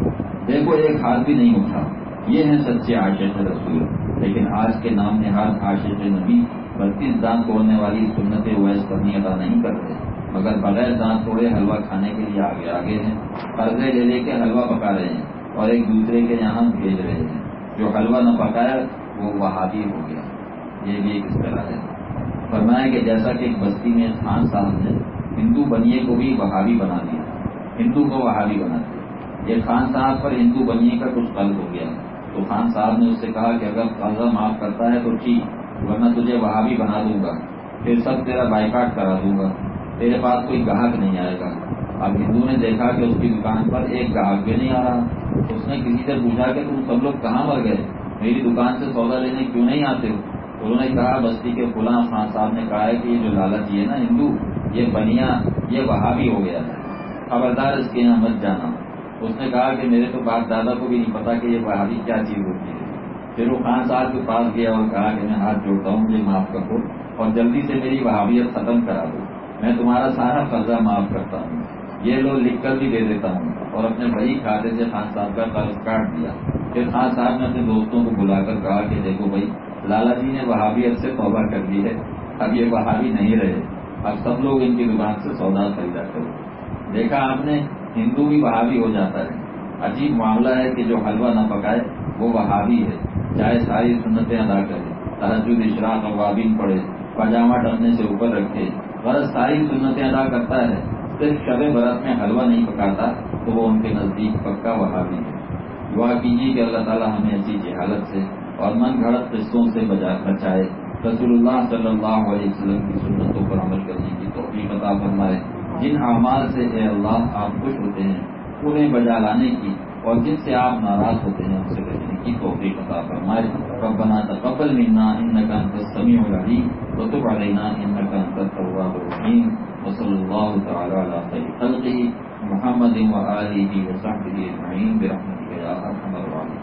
دیکھو ایک ہاتھ بھی نہیں اٹھا، یہ ہے سچے عاشق رسول، لیکن آج کے نام نہاد عاشق نبی 32 دانت توڑنے والی سنت اویس قرنی ادا نہیں کر رہے، مگر بغیر دانت توڑے حلوہ کھانے کے لیے آگے ہیں، قرضے لے کے حلوہ پکا رہے ہیں اور ایک دوسرے کے یہاں بھیج رہے ہیں۔ جو حلوہ نہ پکایا وہ وہابی ہو گیا، یہ بھی ایک اصطلاح ہے۔ فرمایا کہ جیسا کہ ایک بستی میں خان صاحب نے ہندو بنیے کو بھی وہابی بنا دیا، ہندو کو وہابی بنا دیا۔ یہ خان صاحب پر ہندو بنیے کا کچھ قلب ہو گیا، تو خان صاحب نے اس سے کہا کہ اگر قرضہ معاف کرتا ہے تو ٹھیک، ورنہ تجھے وہابی بنا دوں گا، پھر سب تیرا بائیکاٹ کرا دوں گا، تیرے پاس کوئی گاہک نہیں آئے گا۔ اب ہندو نے دیکھا کہ اس کی دکان پر ایک گاہک بھی نہیں آ رہا، اس نے کسی سے پوچھا کہ تم سب لوگ کہاں مر گئے، میری دکان سے سودا لینے کیوں نہیں آتے ہو؟ انہوں نے کہا بستی کے فلاں خان صاحب نے کہا ہے کہ یہ جو لالچی ہے نا ہندو، یہ بنیا، یہ وہابی ہو گیا ہے، خبردار اس کے یہاں مت جانا۔ اس نے کہا کہ میرے تو باپ دادا کو بھی نہیں پتا کہ یہ وہابی کیا چیز ہوتی ہے۔ پھر وہ خان صاحب کے پاس گیا اور کہا کہ میں ہاتھ جوڑتا ہوں، مجھے معاف کر دو اور جلدی سے میری وہابیت ختم کرا دو، میں تمہارا سارا قرضہ معاف کرتا ہوں، یہ لو لکھ کر بھی دے دیتا ہوں، اور اپنے بڑی کھاتے سے خان صاحب کا قرض کاٹ دیا۔ پھر خان صاحب نے اپنے دوستوں کو بلا کر کہا کہ دیکھو بھائی، لالا جی نے وہابیت سے توبہ کر لی ہے، اب یہ وہابی نہیں رہے، اب سب لوگ ان کی دکان سے سودا خریدا کرو۔ دیکھا آپ نے، ہندو بھی وہابی ہو جاتا ہے۔ عجیب معاملہ ہے کہ جو حلوہ نہ پکائے وہ وہابی ہے، چاہے ساری سنتیں ادا کرے، تہجد، اشراق، اوابین پڑھے، پاجامہ ڈھکنے سے اوپر رکھے، غرض ساری سنتیں ادا کرتا ہے، صرف شب برات میں حلوہ نہیں پکاتا تو وہ ان کے نزدیک پکا وہابی ہے۔ دعا کیجیے کہ اللہ تعالیٰ ہمیں ایسی جہالت سے اور من گھڑت قصوں سے بچائے، رسول اللہ صلی اللہ علیہ وسلم کی سنتوں پر عمل کرنے کی توفیق عطا فرمائے۔ جن اعمال سے اے اللہ آپ خوش ہوتے ہیں انہیں بجا لانے کی، اور جن سے آپ ناراض ہوتے ہیں ان سے بچنے کی توفیق عطا فرمائے۔ ربنا تقبل منا انک انت السمیع العلیم وتب علینا انک انت التواب الرحیم، وصلی اللہ تعالی علی خیر خلقہ محمد وآلہ وصحبہ اجمعین برحمتک یا ارحم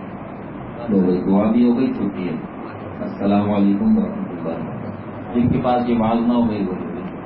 الراحمین۔ دعا بھی ہو گئی، چھٹی ہے۔ السلام علیکم ورحمۃ اللہ وبرکاتہ۔ جن کے پاس یہ معاذ نہ ہو گئی وہ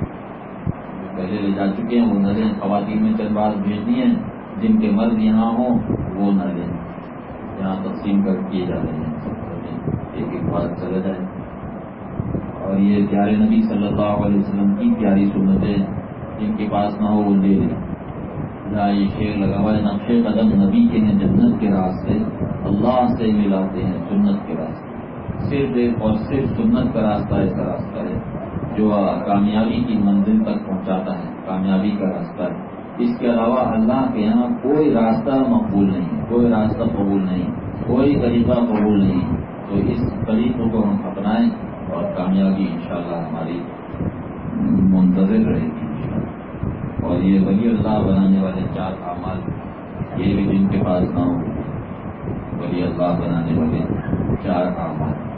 پہلے لے جا چکے ہیں، وہ نہ لیں۔ خواتین میں چند بات بھیجنی ہے، جن کے مرد یہاں ہوں وہ نہ لیں، یہاں تقسیم کر کیے جا رہے ہیں، ایک ایک بات چلا جائے۔ اور یہ پیارے نبی صلی اللہ علیہ وسلم کی پیاری سنتیں جن کے پاس نہ ہو وہ لے لیں۔ جہاں یہ شعر لگا ہوا ہے، نقش قدم نبی کے ہیں جنت کے راستے، اللہ سے ملاتے ہیں سنت کے راستے۔ صرف اور صرف سنت کا راستہ ایسا راستہ ہے جو کامیابی کی منزل تک پہنچاتا ہے، کامیابی کا راستہ ہے۔ اس کے علاوہ اللہ کے یہاں کوئی راستہ مقبول نہیں، کوئی راستہ قبول نہیں، کوئی طریقہ قبول نہیں۔ تو اس طریقوں کو ہم اپنائیں اور کامیابی انشاءاللہ ہماری منتظر رہے گی انشاءاللہ۔ اور یہ ولی اللہ بنانے والے 4 اعمال، یہ بھی جن کے پاس نہ ہو، ولی اللہ بنانے والے 4 اعمال۔